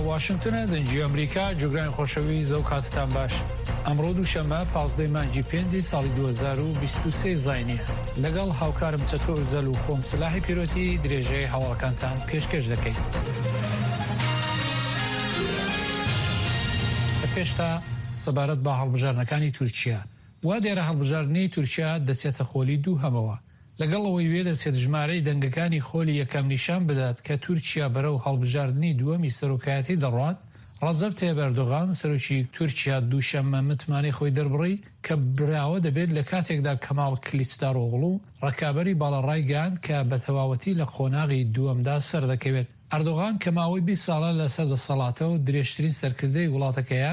واشنگتن دنجی امریکا جگران خوشوی زوکاتتان باش. امروز دوشنبه 15 مانجی 5 سال 2023 زاینیه. لگل هاوکارم چطور زلو خوم سلاحی پیروتی درجه حوالکانتان پیشکش دکید. پێشتا سەبارەت بە هەڵبژارنەکانی تورکیا وا دیارە هەڵبژاردنی تورکیا دەچێتە خۆلی دوو هەمەوە لەگەڵەوەی وێ دەچێت ژمارەی دەنگەکانی خۆلی یەکەم نیشان بدات کە تورکیا بەرەو هەڵبژاردننی دووەمی سەرۆکایەتی دەڕات. ڕەزەب تایب ئەردۆغان سەرۆکی تورکیا دووشەممە متمانەی خۆی دەربڕی کە براوە دەبێت لە کاتێکدا کەماڵ کلیچداروغڵو ڕکابەری باڵەڕای گەیاند کە بە تەواوەتی لە خۆناغی دووەمدا سەردەکەوێت. ئەردۆغان کە ماوەی 20 ساڵە لەسەر دەسەڵاتەوە درێژترین سەرکردەی وڵاتەکەیە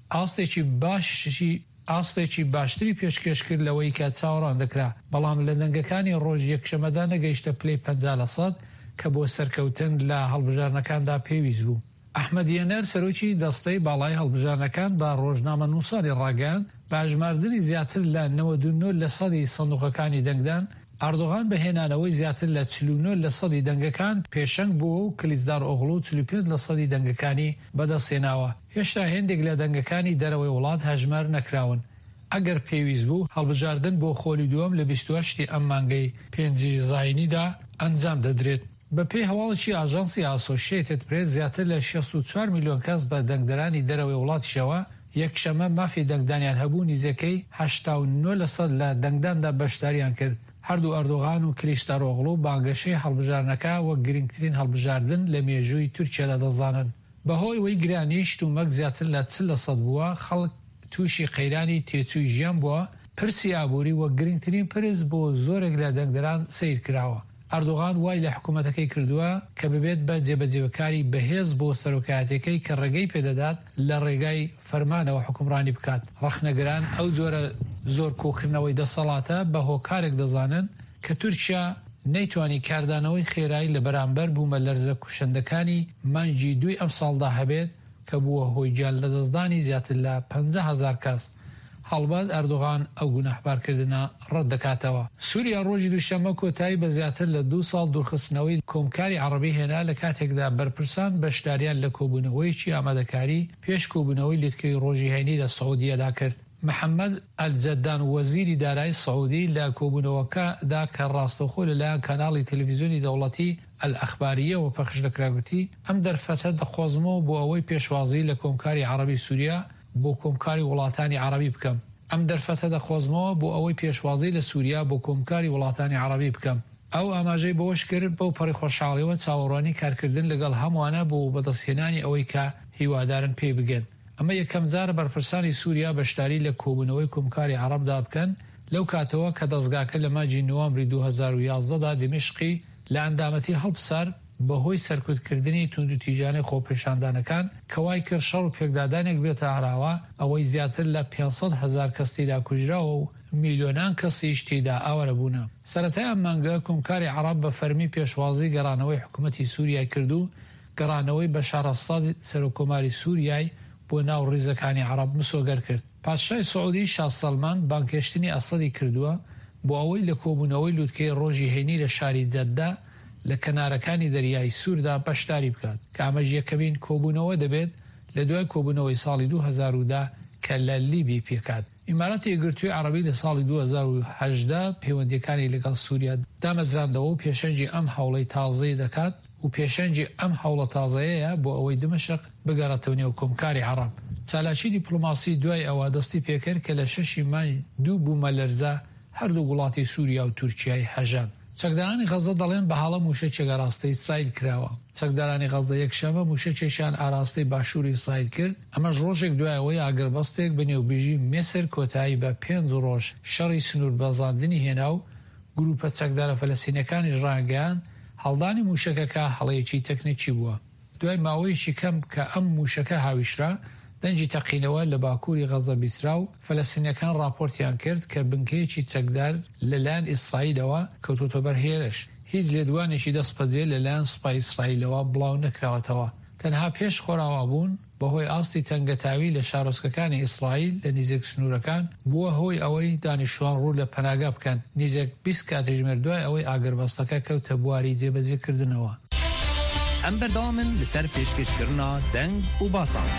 ئاستێکی باشتری پێشکەش کرد لەوەی کە چاوەڕوان دەکرا، بەڵام لە دەنگەکانی ڕۆژ یەکشەمەدا نەگەیشتە پلەی 50% کە بۆ سەرکەوتن لە هەڵبژارنەکاندا پێویست بوو. ئەحمەدیەنەر سەرۆکی دەستەی باڵای هەڵبژارنەکان بە ڕۆژنامە نووسانی ڕاگەیاند بە ئەژماردنی زیاتر لە 99% سندوقەکانی دەنگدان ئەردۆغان بەهێنانەوەی زیاتر لە 49% دەنگەکان پێشەنگ بووە و کلیچدار ئۆغڵو 45% دەنگەکانی بەدەستێناوە. هێشتا هێندێک لە دەنگەکانی دەرەوەی وڵات هەژمار نەکراون. ئەگەر پێویست بوو هەڵبژاردن بۆ خۆلی دووەم لە 28 ئەم مانگەی 5 زاینیدا ئەنجام دەدرێت. بە پێی هەواڵێکی ئاژانسی ئاسۆشیێتد پرێس زیاتر لە 64 میلیۆن کەس بە دەنگدەرانی دەرەوەی وڵاتیشەوە یەکشەمە مافی دەنگدانیان هەبوو نزیەکەی 89% لە دەنگداندا بەشداریان کرد. هەردوو ئەردۆغان و کلیچداروغڵو بانگەشەی هەڵبژارنەکە وەک گرنگترین هەڵبژاردن لە مێژووی تورکیادا دەزانن. بەهۆی وەی گرانیشت و مەک زیاتر لە 40% بووە، خەڵک تووشی قەیرانی تێچووی ژیان بووە، پرسی ئابووری وەک گرنگترین پرس بۆ زۆرێک لە دەنگدەران سیر کراوە. ئەردۆغان وای لە حکوومەتەکەی کردووە کە ببێت بە جێبەجێبەکاری بەهێز بۆ سەرۆکایەتەکەی کە ڕێگەی پێدەدات لە ڕێگای فەرمانەوە حکومڕانی بکات. ڕەخنەگران ئەو جۆرە زۆر کۆکردنەوەی دەسەڵاتە بە هۆکارێک دەزانن کە تورکیا نەیتوانی کاردانەوەی خێرایی لە بەرامبەر بوومە لەرزە کوشندەکانی مانجی 2 ئەم ساڵدا هەبێت کە بووە هۆی گیان لە دەستدانی زیاتر لە 50,000 کەس. هەڵبەت ئەردۆغان ئەو گوناحبارکردنە ڕەت دەکاتەوە. سووریا ڕۆژی دووشەممە کۆتایی بە زیاتر لە 2 ساڵ دوورخستنەوەی کۆمکاری عەرەبی هێنا لە کاتێکدا بەرپرسان بەشداریان لە کۆبوونەوەیکی ئامادەکاری پێش کۆبوونەوەی لێتکەی ڕۆژی هەینی لە سعودیەدا کرد. محەممەد ئەلجەدان وەزیری دارایی سعودی لە کۆبوونەوەکەدا کە ڕاستەوخۆ لەلایەن کاناڵی تەلەڤیزیۆنی دەوڵەتی ئەل-ئەخباریەوە پەخش دەکراگوتی ئەم دەرفەتە دەخوازمەوە بۆ ئەوەی پێشوازی لە کۆمکاری عەرەبی سووریا بۆ کۆمکاری وڵاتانی عەرەبی بکەم. ئەم دەرفەتە دەخوازمەوە بۆ ئەوەی پێشوازی لە سووریا بۆ کۆمکاری وڵاتانی عەرەبی بکەم. ئەو ئاماژەی بەوەش کرد بەو پەڕی خۆشحاڵیەوە چاوەڕوانی کارکردن لەگەڵ هەمووانە بۆ بەدەستهێنانی ئەوەی کە هیوادارن پێی بگەن. ئەمە یەکەم جارە بەرپرسانی سووریا بەشداری لە کۆبوونەوەی کۆمکاری عەرەبدا بکەن لەو کاتەوە کە دەستگاکە لە مانجی نۆڤەمبری 2011دا دمشقی لە ئەندامەتی هەڵبسار بەهۆی سەرکوتکردنی توندوتیژانەی خۆپێشاندانەکان کەوای کرد شەڕ و پێکدادانێک بێتە هەراوە ئەوەی زیاتر لە 500,000 کەس تێدا کوژراوە و میلیۆنان کەسیش تێدا ئاوەرە بوونە. سەرەتای ئەم مانگە کۆمکاری عەرەب بە فەرمی پێشوازی گەڕانەوەی حکوومەتی سووریای کردو گەڕانەوەی بەشار ئەسەد سەرۆکۆماری سووریای بۆ ناو ڕیزەکانی عەرەب مسۆگەر کرد. پادشای سعودی شاه سەلمان بانکێشتنی ئەسەدی کردووە بۆ ئەوەی لە کۆبوونەوەی لووتکەی ڕۆژی هەینی لە شاری جەددا لە کەنارەکانی دەریای سووردا بەشداری بکات کە ئەمەش یەکەمین کۆبوونەوە دەبێت لە دوای کۆبوونەوەی ساڵی 2010 کە لە لیبی پێکات. ئیماراتی یەکگرتووی عەرەبی لە ساڵی 2018 پەیوەندیەکانی لەگەڵ سووریا دامەزراندەوە و پێشەنگی ئەم هەوڵەی تازەی دەکات و پێشەنگی ئەم هەوڵە تازەیەیە بۆ ئەوەی دمشق بگەڕێتەوە نێو کۆمکاری عەرەب. چالاکی دیپلۆماسی دوای ئەوە دەستی پێکرد کە لە 6 مانگ دوو بوومە لەرزە هەردوو وڵاتی سووریا و تورکیای هەژان. چەکدارانی غەزە دەڵێن بە هەڵە موشەچێک ئاراستەی ئیسرائیل کراوە. چەکدارانی غەزە یەکشەمە موشەچێکیان ئاراستەی باشووری ئیسرائیل کرد. ئەمەش ڕۆژێک دوایەوەی ئاگربەستێک بەنێوبژی مێسر کۆتایی بە 5 ڕۆژ شەڕی سنوور بەزاندنی هێنا و گروپە چەکدارە فەلەستینەکانی ڕاگەیان هەڵدانی موشەکەکە هەڵەیەکی تەکنیکی بووە. دوای ماوەیەکی کەم کە ئەم موشەکە هاویشرا دەنجی تەقینەوە لە باکووری غەزە بیسرا و فەلەستینیەکان راپۆرتیان کرد کە بنکەیەکی چەکدار لەلایەن ئیسرائیلەوە کەوتۆتە بەر هێرش. هیچ لێدوانێکی دەستپەجێ لەلایەن سوپای ئیسرائیلەوە بڵاو نەکراوەتەوە. تەنها پێش خۆراوە بوون بەهۆی ئاستی تەنگەتاوی لە شارۆچکەکانی ئیسرائیل لە نزیک سنوورەکان بووە هۆی ئەوەی دانیشتوان ڕوو لە پەناگا بکەن. نزیک 20 کاتژمێر دوای ئەوەی ئاگربەستەکە کەوتە بواری جێبەجێکردنەوە. ام بردامن لسر پیشکش کرنا دنگ و باسان.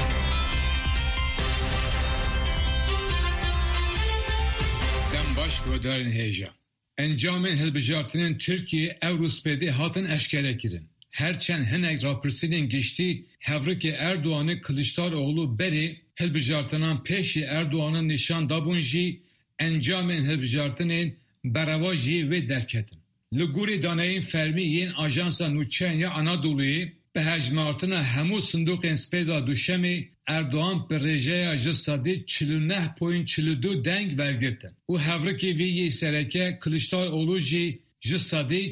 دم باش گودارن هیجا. انجام هلبجارتنین ترکیه اوروسپیده هاتن اشکره کرن. هرچند هنگ راپرسینین گشتی هفرک اردوغان کلیچداروğlu beri هلبجارتنان پیشی اردوغان نشان دابونجی انجام هلبجارتنین براواجی و درکتن. لگوری دانایین فرمی یین آژانسا نوچنیا آنادولوی به هجمارتنا همو صندوق انسپیدا دوشمی اردوغان به رژه جسادی 49.42 دنگ vergirtin. O hevreki vi sereke Kılıçdaroğlu jî jisadi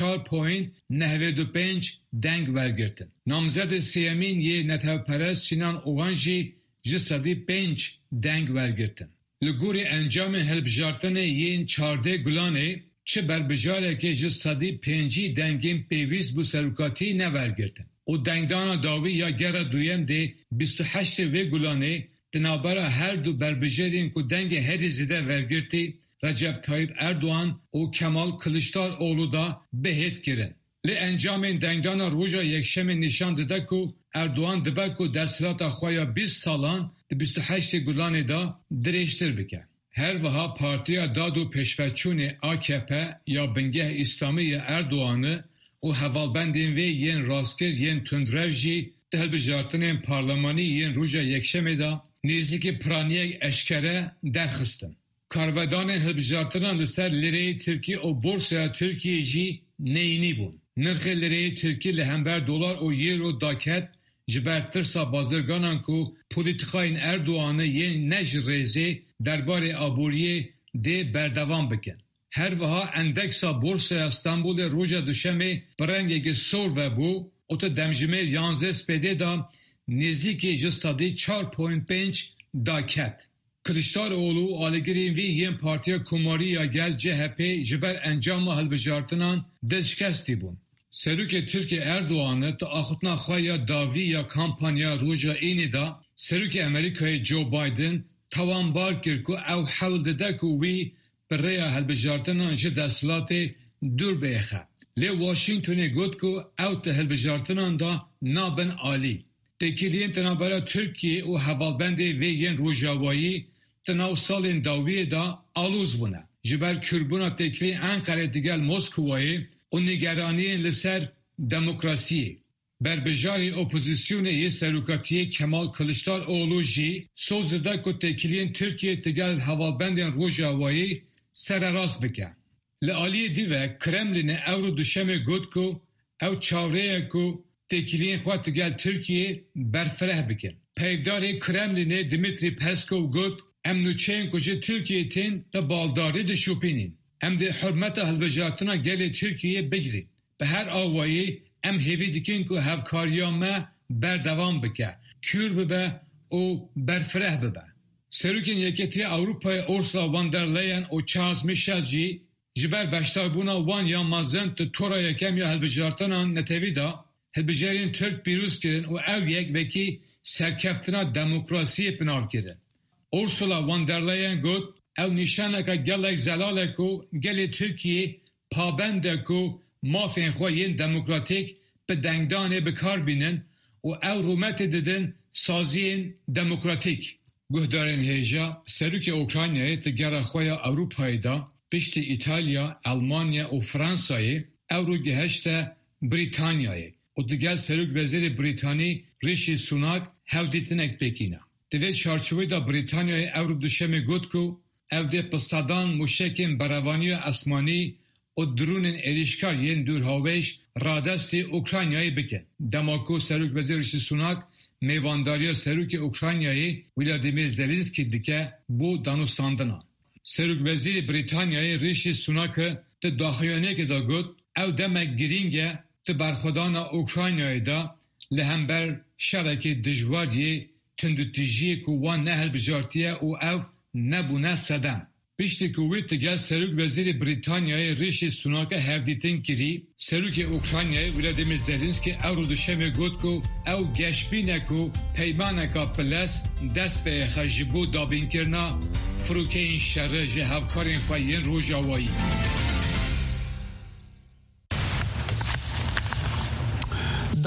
44.95 deng vergirtin. Namzed Siyemîn yê Netewperest Sinan Ogan jî jisadi 5 deng vergirtin. Li gorî encamên hilbijartinê yên çardê gulanê çi berbijareke jisadi 5 dengên pêwîst bû serokatî nevergirtin. O dengdana dawî ya gera duyem de 28 vê gulanê di navbera her du berbijarên ku dengê herî zêde vergirtî Recep Tayyip Erdoğan û Kemal Kılıçdaroğlu da bihêt kirin. Li encamên dengdana roja yekşemê nîşan dide ku Erdoğan dibe ku desthilata xwe ya 20 salan di 28 gulanê da dirêjtir bike. Her wiha Partiya Dad û Pêşveçûnê AKP ya Bingeh İslamî ya Erdoğan'ı û hevalbendên vê yên rastkir yên tundrev jî di hilbijartinên parlemanî yên roja yekşemê da nêzîkî piraniyek eşkere derxistin. Karvedanên hilbijartinan li ser lireyê Tirkî û borsaya Tirkiyê jî neyînî bûn. Nirxê lireyê Tirkî li hember dolar û euro daket ji ber tirsa bazirganan ku polîtikayên Erdoğan'ı yên ne ji rêzê derbarê aboriyê dê berdevam bikin. Her wiha endeksa borsaya İstanbulê roja duşemê bi rengekî sor vebû û tu demjimêr 11 spêdê da nêzîkî ji sadî 4.5 daket. Kılıçdaroğlu aligirên vî yên Partiya Komarî ya Gel CHP ji ber encama hilbijartinan destşikestî bûn. Serokê Tirkiye Erdoğan'ı ti axutina xwe ya davî ya kampanya roja ênê da Serokê Amerîkayê Joe Biden tawanbar kir ku ew hewl dide ku wî bi rêya hilbijartinan ji desthilatê dûr bixe. Lê Washingtonê got ku ew ti hilbijartinan da nabin alî. Tekiliyên tinabera Tirkiye û hevalbendê vê yên rojavayî ti nav salên dawiyê da alûz bûne. Ji ber kürbûna tekiliyên Enqerê digel Moskowayê û nîgeraniyên li ser demokrasiyê. Berbijarê opozisyonê yê serokatiyê Kemal Kılıçdaroğlu jî soz dide ku tekiliyên Tirkiye digel hevalbendên rojavayî sererast bike. Li aliyê dîve Kremlinê ew ro duşemê got ku ew çawreye ku tekiliyên xwe digel Tirkiye berfireh bikin. Peyvdarê Kremlinê Dmitry Peskov got em nûçeyên ku ji Tirkiyeyê tên di baldarî dişopînin. Em dê hurmeta hilbijartina gelê Tirkiyeyê bigrin. Bi her awayî em hêvî dikin ku hevkariya me berdevam bike, kür bibe û berfireh bibe. Serokên Yekîtiya Ewropayê Ursula von der Leyen û Charles Michel jî ji ber beşdarbûna wan ya mezin di tora yekem ya hilbijartinan netewî da hilbijarên Türk pîrûz kirin û ew yek vekî serkeftina demokrasiyê pinav kirin. Ursula von der Leyen got ew nîşaneka gelek zelal ku gelê Tirkiyê pabend e ku mafên xwe yên demokratîk bi dengdanê bikar bînin û ew rûmetê didin saziyên demokratîk. Guhdarên hêja Serokê Ukraynayê ti gera xwe ya Ewropayê da piştî İtalya, Almanya û Fransayê ew ro gihişte Brîtanyayê. û digel Serokvezîrê Brîtanî Rishi Sunak hewdîtinek pêkîne. Di vê çarçovê da Brîtanyayê ew ro duşemê got ku ew dê bi sedan mûşekên berevaniya esmanî û dronên êrişkar yên dûrhaweş radestê Ukraynayê bikin. Dema ku Serokvezîr Rishi Sunak mêvandariya Serokê Ukraynayê Volodymyr Zelensky dike bo danûstandina. Serokvezîrê Brîtanyayê Rishi Sunak'ı di daxuyanekê da got ew demek girîng e di berxwedana Ukraynayê da li hember şerekê dijwariyê tundutijiyê ku wan nehilbijartiye û ew nebûne sedem. Piştî ku wê digel Serokvezîrê Brîtanyayê Rishi Sunak'ı hevdîtin kirî, Serokê Ukraynayê Volodymyr Zelensky ew ro duşemê got ku ew geşbîne ku peymaneka piles dest pêxe ji bo dabînkirina firokeyên şerê ji hevkarên xwe yên rojavayî.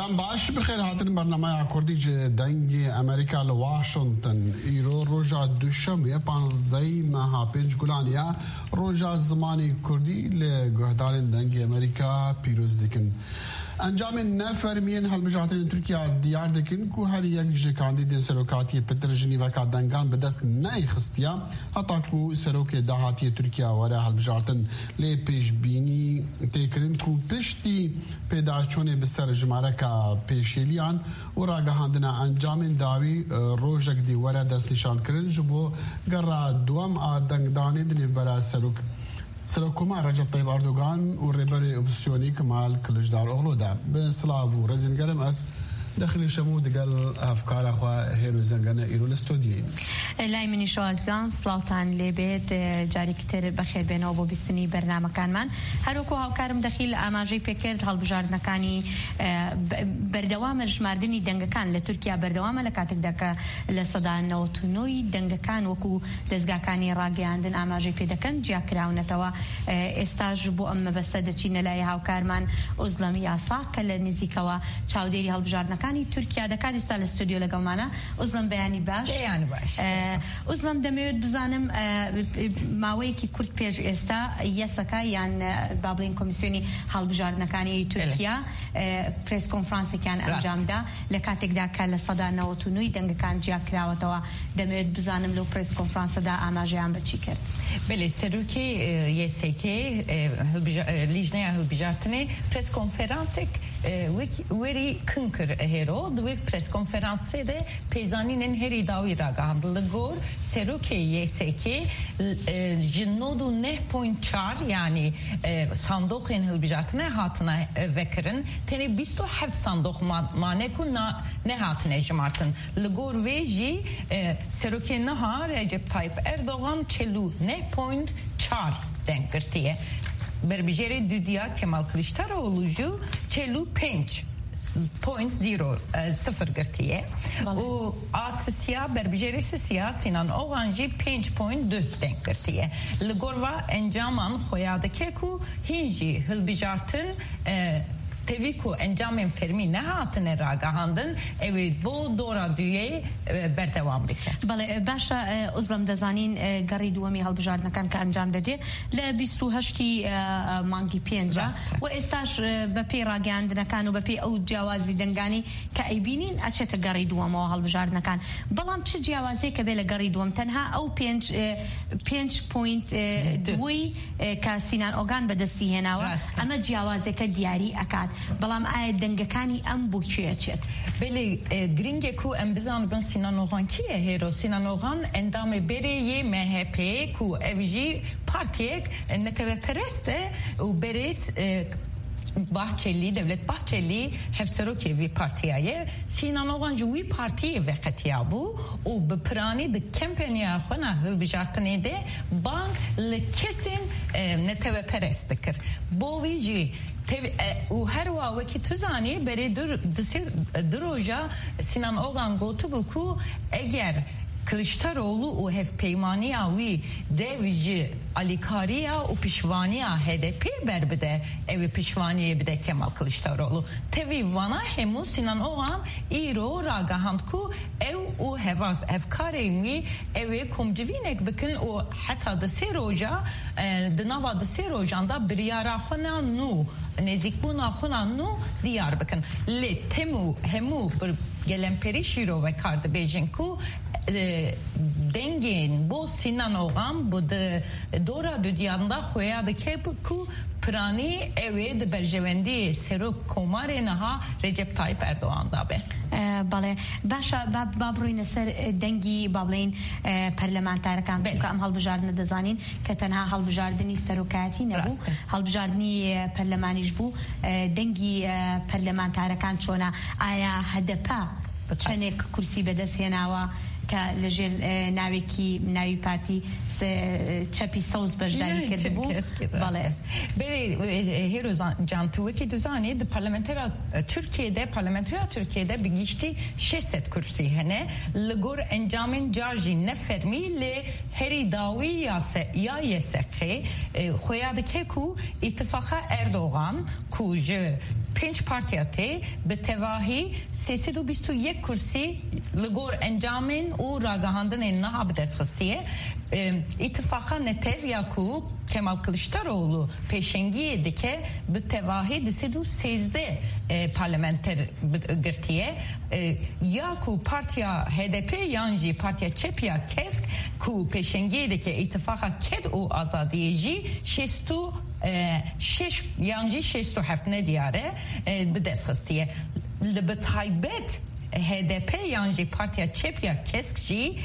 دم باش بخير هاتن برنامه كردي دنگ امريكا لواشنطن ايرو روجا دوشنبه 15 ماه 5 گولانیا روجا زمانی كردي لگهدارن دنگ امريكا پیروز دکن انجام نفرمین هلبجارتن ترکیه دیار دکن که هر یک جکاندید سروکاتی پتر جنیو کا دنگان به دست نئی خستیا حتی که سروک دهاتی ترکیه وره هلبجارتن لی پیش بینی تکرین که پشتی پیداشونه بسر جماره کا پیشیلیان و راگهاندن انجام داوی روژک دی وره دست نشان کرن جبو گر دوام آدنگ دانه دنی برا سلوكما رجب طيب أردوغان والريبري أوبسيوني كمال كلجدار أغلودا بسلافو رزنقرم أس داخل شمود قال أفكار أخوة هيرو زنقنا إيرو الاستوديين لاي مني شوازان صلاوتان لبيت جاري كتير بخير بينه وبو بسني برنامج كان من هروكو هاوكارم داخل أماجي بيكرد هالبجاردنا كاني بردوام جماردني دنگا كان لتركيا بردوام لكاتك داك لصدان نوتونوي دنگا كان وكو دزگا كاني راقي عندن أماجي بيدكن جيا كراونتوا استاج بو أما بسدتشين لاي هاوكارمان أزلم ياسا كلا نزيكوا چاوديري هالبجاردنا كاني تركيا دكادي سال استوديو لقومانا أزلم بياني باش أزلم دميود بزانم ماويكي كرد بيج إستا يسكا يعني بابلين كوميسيوني هالبجاردنا كاني تركيا بريس كونفرانس كان أنجام دا لكاتك دا كان لصدا نوتونوي دنگ كان جيا كراوتوا دميود بزانم لو بريس كونفرانس دا آماجي عم بتشيكر بله سروكي يسكي لجنة هالبجارتني بريس كونفرانسك وری کنکر هرو دوی پرس کنفرانسی ده پیزانین هری داوی را گاند لگور سروکی یسکی جنودو 9.4 yani sandık en hılbijatına hatına vekirin teni 27 sandık manekun ne hatına jmartın lagor veji seroke naha Recep Tayyip Erdoğan çelu 9.4 denkirtiye berbijeri düdya Kemal Kılıçdaroğlu'cu çelu 5.0 girtiye o asya berbijeri siya Sinan Oğancı 5.2 denk girtiye ligorva encaman xoyadaki ku hinji hılbijartın تeviko encamın fermi ne hatine ragahandın evet bu dora düye berdevam dike. بله باشا أزلم دزانين قري دوامي هالبجارنا كان كأنجام ددي لا بيستو هشتي مانجي بينجا وإستاش ببي راجع عندنا كانوا ببي أو جوازي دنجاني كأيبينين أشيت قري دوام هالبجارنا كان بلام تش جوازي كبيل قري دوام تنها أو بينج بوينت دوي كسينان أوغان بدستي هنا أما جوازي كدياري أكاد بلام آية دنجكاني أم بوشيتشت. بله گرینگ کو ام بزن بن سینان اوغان کیه هرو سینان اوغان اندام بری MHP کو اوجی پارتیک نتو پرسته و بریس Bahçeli, Devlet Bahçeli hevseroki vi partiye Sinan Oğancı vi partiye vekatiya bu o beprani de kampanya xona hılbijartını de bank le kesin neteve perestikir bu vici و هر وقتی تزانی برای دروجا سینان اوغان گوتو بکو اگر Kılıçdaroğlu o hep peymaniya ve devci alikariya o pişvaniya HDP berbide evi pişvaniye bir de Kemal Kılıçdaroğlu tevi vana hemu Sinan Oğan iro ragahandku ev o hevkareymi evi komcivinek bakın o hatta da seroja dınava da serojanda bir yara xona nu nezik buna xona nu diyar bakın le temu hemu bir gelen perişiro ve kardı bejinku dengin bu Sinan Oğan bu da dora dünyada xoya da kepu prani evi de berjevendi serok komare naha Recep Tayyip Erdoğan da be. بله باشه بابروی نصر دنگی بابلین پارلمانتر کام چون ام هالبجاردن دزانین که تنها هالبجاردنی سروکاتی نبود هالبجاردنی پارلمانیش بود دنگی پارلمانتر کام چونه آیا هدپا چنک کرسی بدست هنوا که لجل ناوی پارتی چپی سوز بجداری کرده بود بله بله هیرو جان تو کی دزانی د parlamentoya Türkiye'de bir geçti 600 kursi hene lgor encamin jarji nefermi le heri dawi ya yeseki xoyadaki ku ittifaka Erdoğan ku 5 partiyate به تواهی 321 کرسی لگور انجامین و راگهاندن نها بدستخستیه اتفاقا نتیو یاکو Kemal Kılıçdaroğlu peşengiye dike bi tevahi 313 parlamenter girtiye ya ku partiya HDP yanji partiya Çepiya Kesk ku peşengiye dike ittifaka ked o azadiyeji şestu şeş yanji şestu heftne diyare bi destxastiye li taybet HDP yanji partiya Çepiya Keskji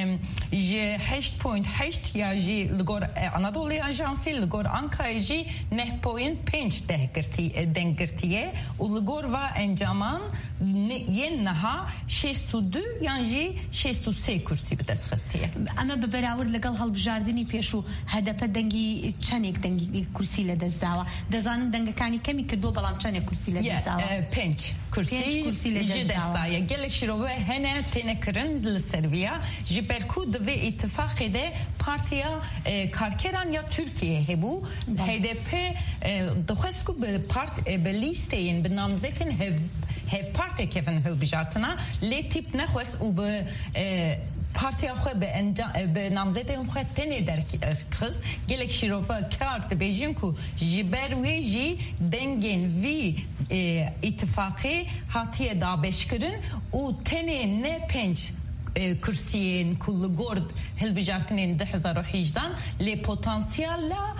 8.8 ya ji ligor Anadolu Ajansı ligor Ankara 9.5 dengirtiye u ligor va encaman yenha 602 yanji 603 kursi bidesxastiye ama beraber legal halbjardini peşu HDP dengi çanek dengi kursiyle dezdawa dezanın dengekani kemi kirdo balam çanek kursiyle dezdawa 5 kursiyle dezdawa gelek şirove hene tenekirin li Serbiya jiberku ve ittifakede partiya karkeran ya Türkiye hebu HDP doxesku be listeyin be namzetin hev parti kevin hilbijartına le tip nexwes u be partiya xwe be namzetên xwe tenê derkix gelek şîrova kar dibêjin ku ji ber wê jî dengên vî îtifaqê hatiye dabeşkirin û tenê ne 5 kursiyên ku li gor hilbijartinên 2018 lê potansiyella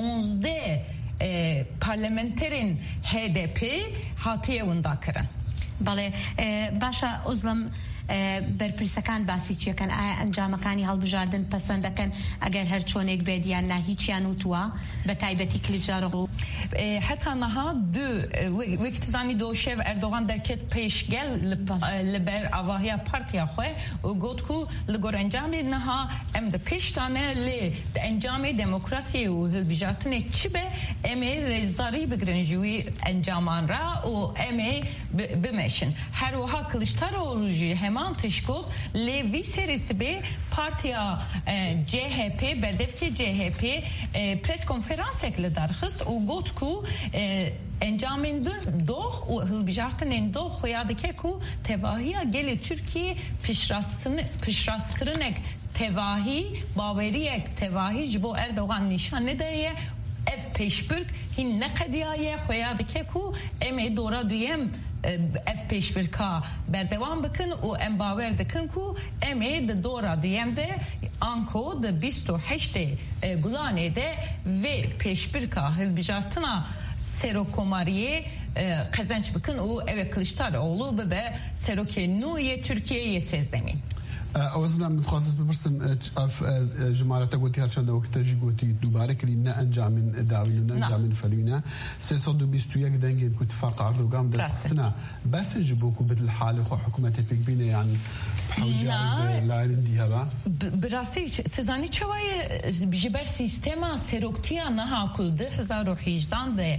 12 parlamenterên HDP hatiye winda kirin. بله باشا ئۆزڵم بەرپرسەکان باسی چیەکەن ئایا ئەنجامەکانی هەڵبژاردن پەسەند دەکەن ئەگەر هەر چۆنێک بێت یان نا هیچیان وتووە بە تایبەتی کلیجارۆغڵ حتا نەها وەکی تزانی دۆ شێڤ ئەردۆغان دەرکێت پێشگەل لەبەر ئاواهەیە پارتیا خوێ و گوت و لە گۆر ئەنجامێ نەها ئەم دە پێشتانە لێ ئەنجامێ دەمۆکراسی و هەڵبژاردنێ چی بێ ئەمێ رێزداری بگرن ژووی ئەنجامانرا و ئەمێ بمێشن هەروەها کلیجتارۆغڵ ژی هەمان تشکل لێوی سێرسی بێ پارتیا CHP بەردەفتی CHP پرس کۆنفێرانسێک لە دەرخست و گوت ku encamên doh û hilbijartinên doh xuya dike ku tevahiya gelê Tirkiye pişrastkirinek tevahî baweriyek tevahî ji bo Erdogan nîşan nedaye ev pêşbirk hîn neqediyaye xuya dike ku em ê dora duyem ev pêşbirka berdewam bikin û em bawer dikin ku em ê di dora duyem de anko di 28 Gulanê de vê pêşbirka hilbijartina Serokomariyê qezenç bikin û ev Kılıçdaroğlu bibe serokê nû yê Tirkiyeyê sêzdemîn. ئەوەزنا من خواست بپرسم ژمارەتە گوتی هەرچەندە وەکتەژی گوتی دووبارە کردین نە ئەنجامین داوین و نە ئەنجامین فەلوینە 321 دەنگێن کو اتفاق ئەردۆغان دەستخستنە بەسن ji بۆ ku bedil halê xwe hikûmetê pêk bîne yan hewcarî layên dî heba bi rastî tizanî çawaye ji ber sîstema seroktiya neha ku 2018 de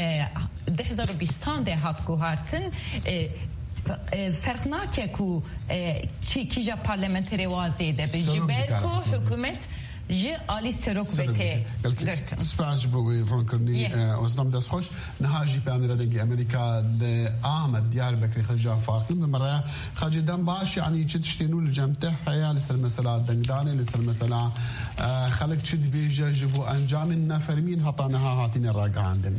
2020 de hat guhartin فرق ناکه کو کیجا پارلمانتری وازی ده به جبر کو حکومت جه عالی سروک بته گرتن سپاس بوی رون کرنی وزنم دست خوش نهاجی پیامیر دنگی امریکا لآمد دیار بکری خرجان فارقیم بمرا خاجدان باش یعنی چه تشتینو لجمته حیا لسر مثلا دنگدانه لسر مثلا خلق چه بیجه جبو انجام نفرمین هطانها هاتین راقع عندن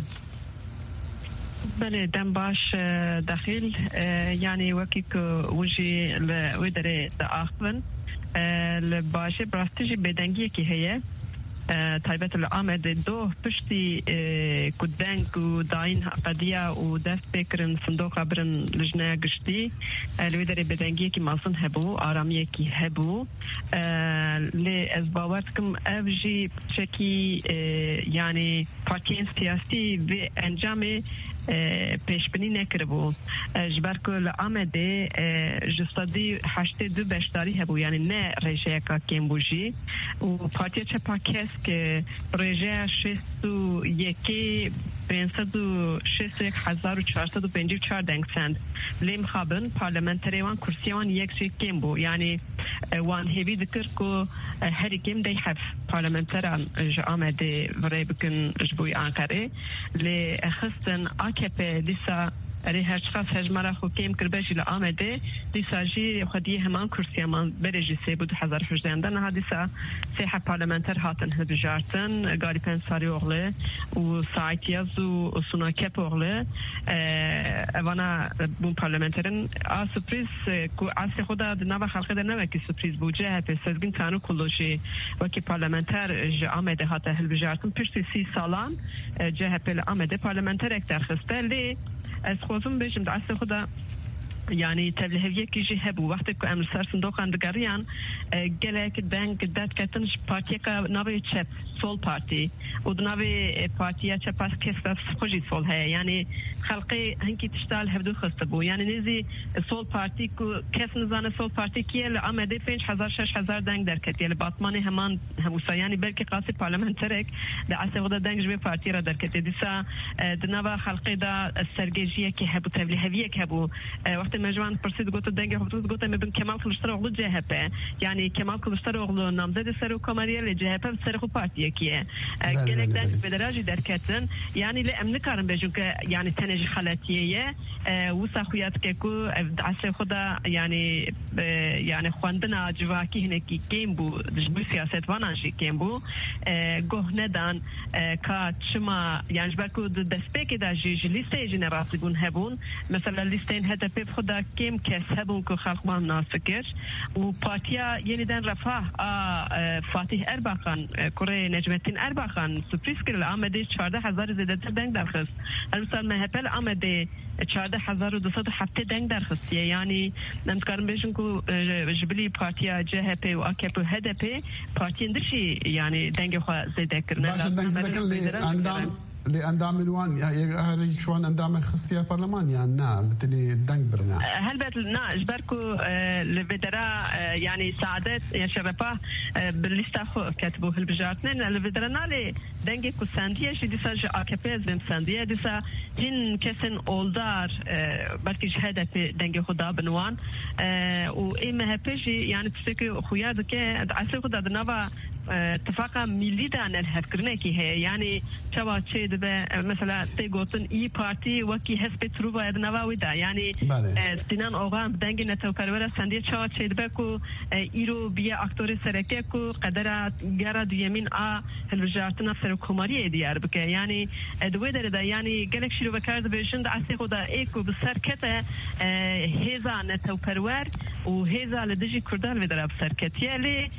بله دم باش داخل يعني وكيك وجي لودري داخل الباشي براستيجي بدنجي كي هي تایبەت لە ئامێدێ دۆ پشتی کودەنگ و داین قەدیە و دەست پێکردن سندۆقا برن لژنەیە گشتی لێ دەرێ بەدەنگیەکی ماسن هەبوو ئارامیەکی هەبوو لێ ئەس باوەر دکم ئەو ژی شەکی یعنی پارتیên سیاسی vê ئەنجامê پێشبینی نەکردبوو ji ber ku li Amedê ji sedî 82 beşdarî hebû yani ne rêjeyeka kêm bû jî û Partiya Çepa Kesk rêjeya 61 561,454 دنگ سند لیم خابن پارلمانتریوان کرسیوان یک شی کم بو یعنی وان هیوی ذکر کو هر کم دی حف پارلمانتران آمده ورای بکن جبوی آنکاره لی خستن AKP دیسا اری هر شخص هجمرا خوکیم کربشی لآمده دیسا جی خودی همان کرسیامان برجی سی بود 2018 نه دیسا سیح پارلمانتر هاتن هدجارتن گاری پنساری اغله و سایتیاز و سوناکپ اغله اوانا بون پارلمانترن سپریز کو عصر خدا نوا خلقه در نوا که سپریز بوجه هفه سزگین تانو کلوشی وکی پارلمانتر جه آمده هاته هلبجارتن پشتی 30 سالان جه هفه لآمده پارلمانتر اکتر خسته لی از خوزم بیشم دعست خدا يعني تبلهوية كيجي هبو وقت كو أمر سر صندوق عندقاريان جلك دنگ داد كتنش بارتيكا ناوي تشب سول بارتي ودناوي بارتيا تشباس كيستا خوشي سول هي يعني خلقي هنكي تشتال هبدو خستبو يعني نزي سول بارتي كو كيس نزانه سول بارتي كيه لعمده 5000-6000 دنگ دركت يعني باطماني همان هموسا يعني بلكي قاسي پارلمانترك دعسه ودا دنگ جبه بارتي را دركت ديسا دناوا خلقي دا السرگيجية كي هبو تبلهوية كي هبو وقت مجموعة برسيد قوت الدنجة حفظت قوت من كمال كلشتر أغلو جهبه يعني كمال كلشتر أغلو نامزد سرو كمالية لجهبه بسرخو بارتيه كيه قلق دنج بدراجي دركتن يعني لأمن كارن بجون يعني تنجي خلاتيه وساخويات كيكو عسى خدا يعني خواندنا جواكي هنكي كيمبو جبو سياسات وانانجي كيمبو قوه ندان كا تشما يعني جبالكو دسبيكي دا جيج ليستي جنراتي بون هبون مثلا ليستين هدا بيب خدا كم كس هبون كو خلقمان ناسكر وبارتيا ينيدن رفاه فاتح أرباخان كوري نجمتين أرباخان سبريس كرل آمده 14,000 زيادة دنگ درخص المثال مهبل آمده 14,207 دنگ درخص يعني نمتكارن بيشن كو جبلي بارتيا JHP و AKP و HDP بارتيا اندرشي يعني دنگ خواه زيادة كرنا باشا دنگ زيادة لأندام الوان هل شوان أندام خصية برلمان يعني نا بتلي دنگ برنا هل بيت نا جبركو الفيدرا يعني سعادات يا شرفة بالليستا خو كاتبوه البجارتين الفيدرا نالي دنگ كو ساندية شي ديسا جا AKP زم ساندية ديسا هن كسن أولدار بلكي جهادة في دنگ خدا بنوان و إما هبجي يعني تسكي خويا ذكي عسل خدا دنوا اتفاقا ملي دان الهفكرنا كي هي يعني شوا تشي دبا مثلا تيغوتن اي بارتي وكي حزب تروبا ادنوا ودا يعني دينان اوغان بدنگ نتو پرورا سندي شوا تشي دبا كو ايرو بيا اكتور سركه كو قدرات غرا ديمين هلوجارتنا سر كوماري ديار بك يعني دويدر دا يعني گلك شروع بكارد بيشند عسي خدا ايكو بسركته هيزا نتو پرور و هيزا لدجي كردال ودرا بسركت يلي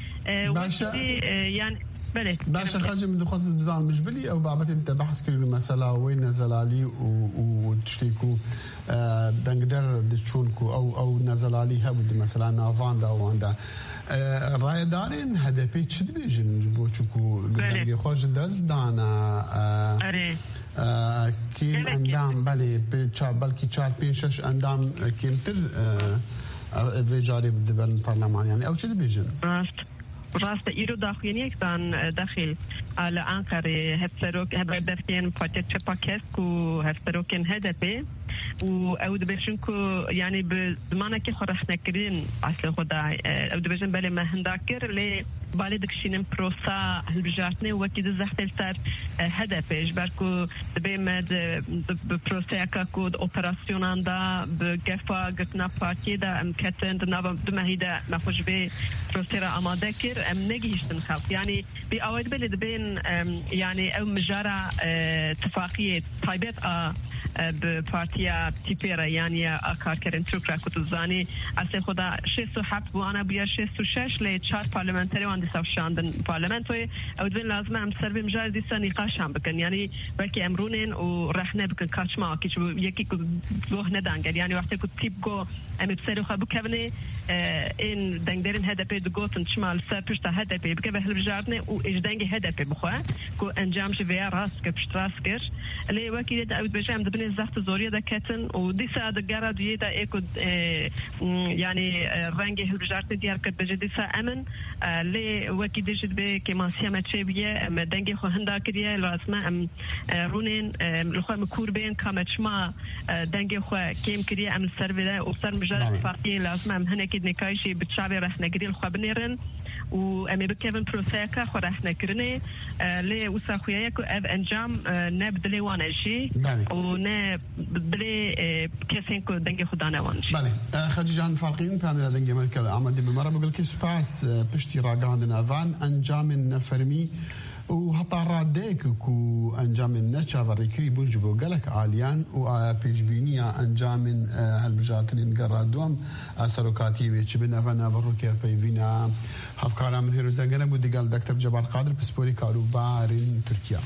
يعني بله باشا خاجة من دخوص بزان مش بلي أو بعبت أنت بحث كل مسألة وين نزلالي وتشتيكو دنقدر دشونكو أو نزلالي هبود مثلا نافاندا واندا رأي دارين هدفي تشد بيجن جبوشكو قدامي خوش دز دانا كين أندام بلي بلكي 4-5-6 أندام كينتر في جاري بالدبل البرلمان يعني أو تشد بيجن راست ایرو داخلی کدان داخل على أنقرة هفسروك هبدركين بارتيا تشباكس كو هفسروكين هدفه و أود بيشن كو يعني بزمانه كي خرح نكرين أصل خدا أود بيشن بالي ما هنداكر لي بالي دكشين بروسا هالبجارتني وكيد زحتل صار هدفه جبركو دبيمد بروسا كود أوبراسيونان دا بجفا قتنا بارتيا دا مكتن دنا دمهيدا نخش بي بروسا أماده كر نجيشتن خلق يعني بأود بالي دبين يعني أو مجارة اتفاقية طيبات بپارتیا تیپیرا يعني کارکرین ترکرا کتوزانی اصل خدا 607 وانا بیا 606 ل 4 پارلمانتری وان دیسا شاندن پارلمانتوی اودن لازم ام سر بمجار دیسا نقاش هم بکن يعني بلکه امرونن و رحنه بکن کارچما که یکی کو گوه ندانگر يعني وقتی کو تیپ گو ام بسرو خبو كبني ان دنگدرين هدف دگوتن شمال سپشت هدف بكبه هلبجارنه و اجدنگ هدف بخوا كو انجام شوية راسك بشتراسكر اللي وكيل دا اود بجام دبني زخت زورية دا كتن و دي سا دقارة دوية دا ايكو يعني رنگي هلبجارتني ديار كت بجي دي سا امن اللي وكيل ديجد بي كما سيامة شبية ام دنگي خو هندا كريا لازمه ام رونين لخوا مكور بين كامت شما دنگي خو كيم كريا ام السربيلا و سر مجال فاقية لازمه ام هنا كد نكايشي بتشابي رح نقري الخوا بنيرن و امي بكيفن بروسيكا خو رح نكرني لي وساخويا كو اف انجام نبدلي وانشي و نبدلي كيسين كو دنگي خدانا وانشي بله خديجه جان فارقين فاميلا دنگي مركز عمد بمره بقول كي سباس بشتي راغاندنا فان انجام نفرمي وهطا راديك كو انجام النشا وريكري بوجبو قالك عاليان و بيجبينيا انجام هالبجاتنين قرادوم سروكاتي ويتشبنا فانا بروكير بيفينا هفكارا من هيروزا قال بودي قال دكتور جبار قادر بسبوري كاروبارين تركيا.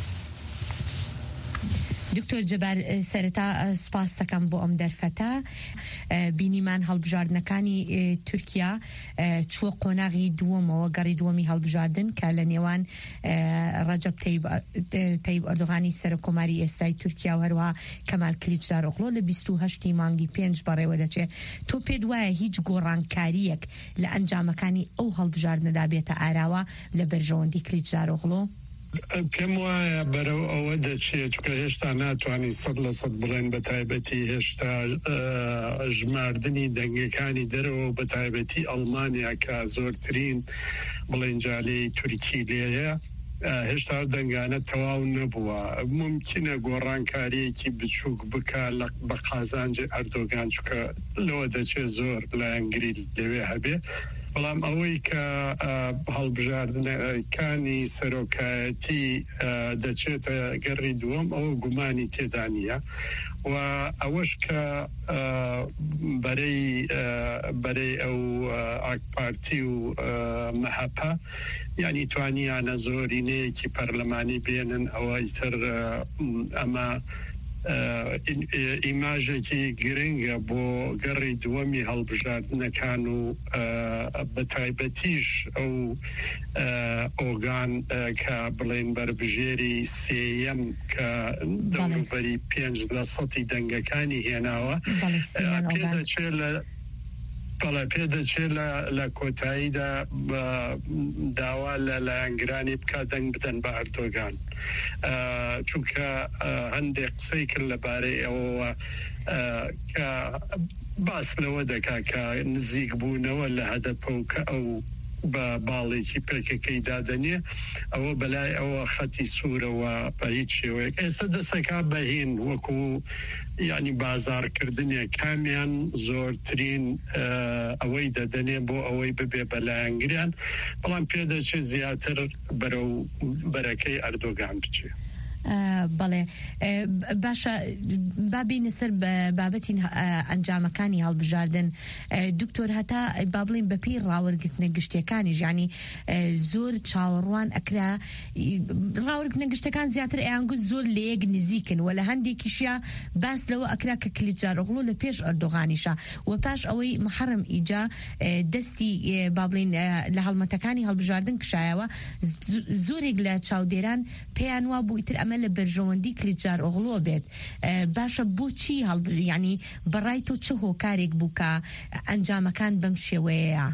دکتۆر جەبار سەرەتا سپاس دەکەم بۆ ئەم دەرفەتە بینیمان هەڵبژاردنەکانی تورکیا چووە قۆناغی دووەمەوە گەڕی دووەمی هەڵبژاردن کە لە نێوان ڕەجەب تەیب ئەردۆغانی سەرۆکۆماری ئێستای تورکیا و هەروەها کەمال کلیچداروغلۆ لە 28 مانگی 5 بەڕێوە دەچێت. تۆ پێت وایە هیچ گۆڕانکاریەک لە ئەنجامەکانی ئەو هەڵبژاردنەدا بێتە ئاراوە لە بەرژەوەندی کلیچداروغلۆ؟ پێم وایە بەرەو ئەوە دەچێت کە هێشتا ناتوانین 100% بڵێن بە تایبەتی هێشتا ژماردنی دەنگەکانی دەرەوە بە تایبەتی ئەڵمانیا کە زۆرترین بڵێنجالەی تورکی لێیە هێشتا دەنگانە تەواو نەبووە. ممکنە گۆڕانکاریەکی بچووک بکە بە قازانجی ئەردۆگان چکە لەوە دەچێت زۆر لە ئەنگری لەوێ هەبێ بەڵام ئەوەی کە هەڵبژاردنەکانی سەرۆکایەتی دەچێتە گەڕی دووەم ئەوە گومانی تێدا نیە و ئەوەش کە بەرەی ئەو ئاکپارتی و مەهەپە یعنی توانیانە زۆرینەیەکی پەرلەمانی بێنن ئەوە ئیتر ئەمە ئیماژێکی گرنگە بۆ گەڕی دووەمی هەڵبژاردنەکان و بە تایبەتیش ئەو ئۆگان کە بڵێن بەربژێری سێیەم کە دەوروبەری 5% دەنگەکانی هێناوە پێدەچێت لە کۆتاییدا داوا لە لایەنگرانی بکە دەنگ بدەن بە ئەردۆگان چونکە هەندێک قسەی کرد لەبارەی ئەوەوە کە باس لەوە دەکا کە نزیک بوونەوە لە هەدەپە و کە ئەو بە باڵێکی پێکەکەی دادەنێ ئەوە بەلای ئەوە خەتی سوورەوە بە هیچ شێوەیەک ئێستا دەسەکا بەهین وەکو یعنی بازارکردنێ کامیان زۆرترین ئەوەی دەدەنێ بۆ ئەوەی ببێ بەلایەنگریان بەڵام پێدەچێت زیاتر بەرەو بەرەکەی ئەردۆگان بچێ. بەڵێ باشە بابینە سەر بابەتی ئەنجامەکانی هەڵبژاردن دکتۆر هەتا با بڵین بەپی ڕاوەرگرتنە گشتیەکانی ژانی زۆر چاوەڕوان ئەکرا ڕاوەرگرتنە گشتەکان زیاتر ئەیانگوت زۆر لە یەک نزیکن و لە هەندێکیشیە باس لەوە ئەکرا کە کلیچداروغلۆ لە پێش ئەردۆغانیشە و پاش ئەوەی محەرەم ئیجا دەستی با بڵین لە هەڵمەتەکانی هەڵبژاردن کشایەوە زۆرێک لە چاودێران پێیان وا بوو ئیتر ئەمە لە بەرژەوەندی کلیچداروغلۆ بێت. باشە بۆچی ینی بەڕای تۆ چه هۆکارێک بوو کە ئەنجامەکان بەم شێوەیە؟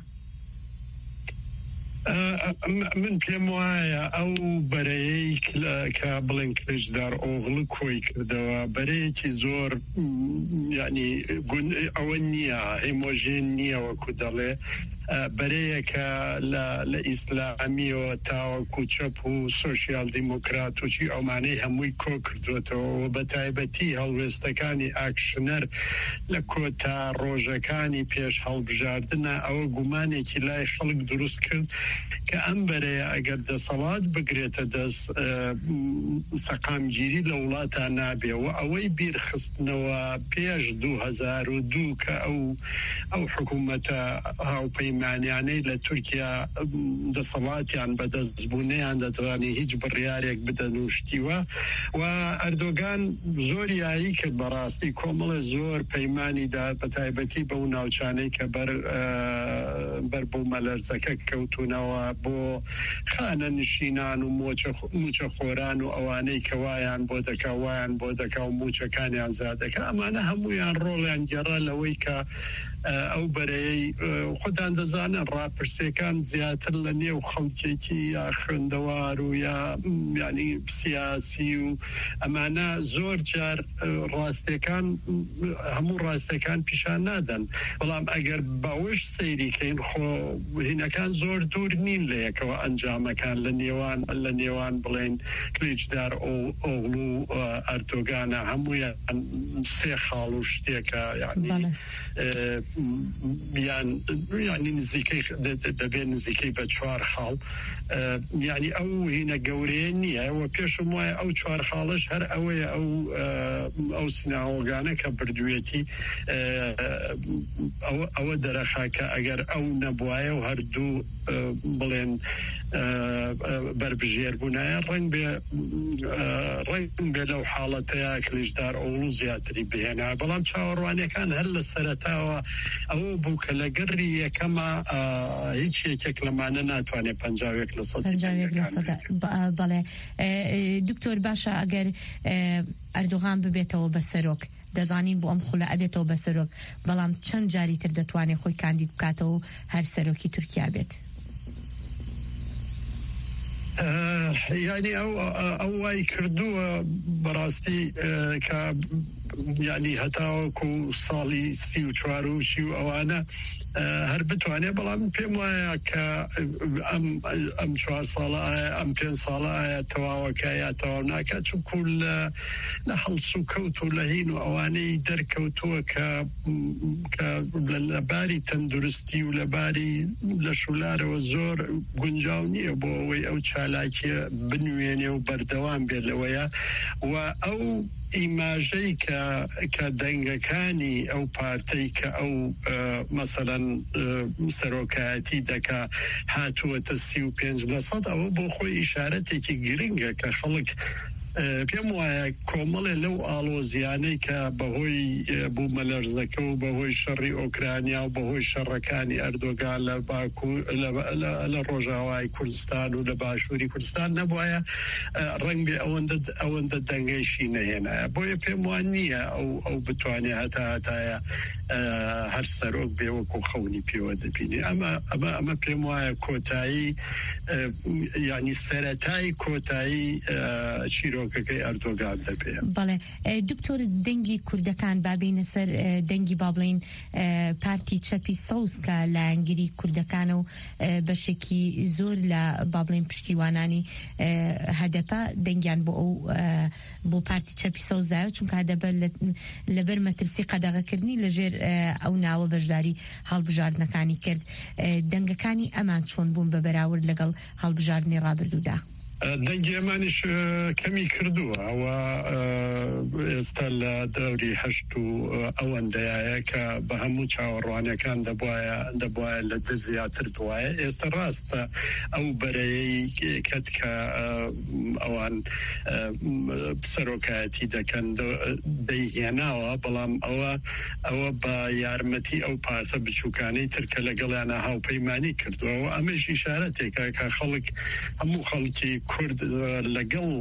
من پێم وایە ئەو بەرەیەی کە بڵێن کلیچداروغلۆ کۆی کردەوە بەرەیەکی زۆر ینی ئەوە نییە هێمۆژین نییە وەکو دەڵێ بەرەیەکە لە ئیسلامیەوە تاوەکو چەپ و سۆشیال دیموکرات وچی ئەومانەی هەمووی کۆ کردوێتەوە بە تایبەتی هەڵوێستەکانی ئاکشنەر لە کۆتا ڕۆژەکانی پێش هەڵبژاردنە ئەوە گومانێکی لای خەڵک دروست کرد کە ئەم بەرەیە ئەگەر دەسەڵات بگرێتە دەست سەقامگیری لە وڵاتە نابێ و ئەوەی بیرخستنەوە پێش 2002 کە ئەو حکوومەتە هاوپەیمانی پەیمانیانەی لە تورکیا دەسەڵاتیان بەدەستبوونیان دەتوانێت هیچ بڕیارێک بدەن و شتیوە و ئەردۆگان زۆر یاری کرد بەڕاستی کۆمەڵە زۆر پەیمانیدا بە تایبەتی بەو ناوچانەی کە بەر بۆ مەلەرزەکە کەوتونەوە بۆ خانە نشینان و موچە خۆران و ئەوانەی کە وایان بۆ دەکا وایان بۆ دەکا و موچەکانیان زیادەکە ئەمانە هەمویان ڕۆڵیان گەڕا لەوەی کە ئەو بەرەیەی خۆتان دەزانن ڕاپرسیەکان زیاتر لە نێو خەڵکێکی یا خوێندەوار و یا ینی سیاسی و ئەمانە زۆر جار ڕاستیەکان هەموو ڕاستیەکان پیشان نادەن بەڵام ئەگەر باوەش سەیریکەین خۆ هینەکان زۆر دوور نین لە یەکەوە ئەنجامەکان لە نێوان بڵێن کلیجدار ئۆغڵ و ئەردۆگانە هەموویان سێ خاڵ و شتێکە ینی نزیکەی دەبێت نزیکەی بە 4 خاڵ ینی ئەو هینە گەورەیە نییە و پێشم وایە ئەو 4 خاڵش هەر ئەوەیە ئەو سیناوەگانە کە بردوێتی ئەوە دەرەخا کە ئەگەر ئەو نەبوایە و هەردوو بڵێن بربژێر بوونایە ڕنگ بێ لەو حاڵەتەیە کلیژدار ئەوڵ زیاتری بهێنا بەڵام چاوەڕوانیەکان هەر لە سەرەتاوە ئەوە بوو کە لە گەڕی یەکەمە هیچ یەکێک لەمانە ناتوانێت 50% بەڵێ دکتۆر باشە ئەگەر ئەردۆغان ببێتەوە بە سەرۆک دەزانین بۆ ئەم خولە ئەبێتەوە بە سەرۆک بەڵام چەند جاری تر دەتوانێت خۆی کاندید بکاتەوە هەر سەرۆکی تورکیا بێت ینی ئەو وای کردووە بەڕاستی کە ینی هەتاوەکو ساڵی 34 و ئەوانە هەر بتوانێت بەڵام پێم وایە کە ئەم 4 ساڵە ئەم 5 ساڵە ئایا تەواوەکە یا تەواو ناکات چونکو لە هەڵس و کەوت و لە هین و ئەوانەی دەرکەوتووە کە لەباری تەندروستی و لەباری لە شولارەوە زۆر گونجاو نییە بۆ ئەوەی ئەو چالاکیە بنوێنێ و بەردەوام بێت لەوەیە و ئەو ئیماژەی کە دەنگەکانی ئەو پارتەی کە ئەو مەسەلەن سەرۆکایەتی دەکا هاتووەتە 35% ئەوە بۆ خۆی ئیشارەتێکی گرنگە کە خەڵک پێم وایە کۆمەڵێ لەو ئاڵۆزیانەی کە بەهۆی بوو مەلەرزەکە و بەهۆی شەڕی ئۆکرانیا و بەهۆی شەڕەکانی ئەردۆگان لە باکو لە ڕۆژاوای کوردستان و لە باشووری کوردستان نەبوایە ڕنگ بێ ئەوەندە دەنگەیشی نەهێنایە بۆیە پێم وان نییە ئەو بتوانێت هەتایە هەر سەرۆک بێ وەکو خەونی پێوە دەبینی ئەمە پێم وایە کۆتایی ینی سەرەتای کۆتایی چیرۆکەکەی ئەردۆگان دەبێت. بەڵێ دکتۆر دەنگی کوردەکان بابینە سەر دەنگی با بڵین پارتی چەپی سەوز کە لایەنگیری کوردەکانە و بەشێکی زۆر لە با بڵین پشتیوانانی هەدەپە دەنگیان بۆ پارتی چەپی سەوزدایە چونکە هەدەپە لەبەر مەترسی قەدەغەکردنی لەژێر ئەو ناوە بەشداری هەڵبژاردنەکانی کرد دەنگەکانی ئەمان چۆن بوون بە بەراورد لەگەڵ هەڵبژاردنی ڕابردوودا. دەنگی ئەمانیش کەمی کردووە ئەوە ئێستا لە دەوری هەشت و ئەوەندەیە کە بە هەموو چاوەڕوانەکان دەبواە لە زیاتر بواە ئێستا ڕاستە ئەو بەرەیەی کەت کە ئەوان سەرۆکایەتی دەکەن دەیهێناوە بەڵام ئەوە بە یارمەتی ئەو پارتە بچووکانەی ترکە لەگەڵیانە هاوپەیمانی کردووە ئەمەش ئیشارەتێکە کە خەڵک هەموو خەڵکی کورد لەگەڵ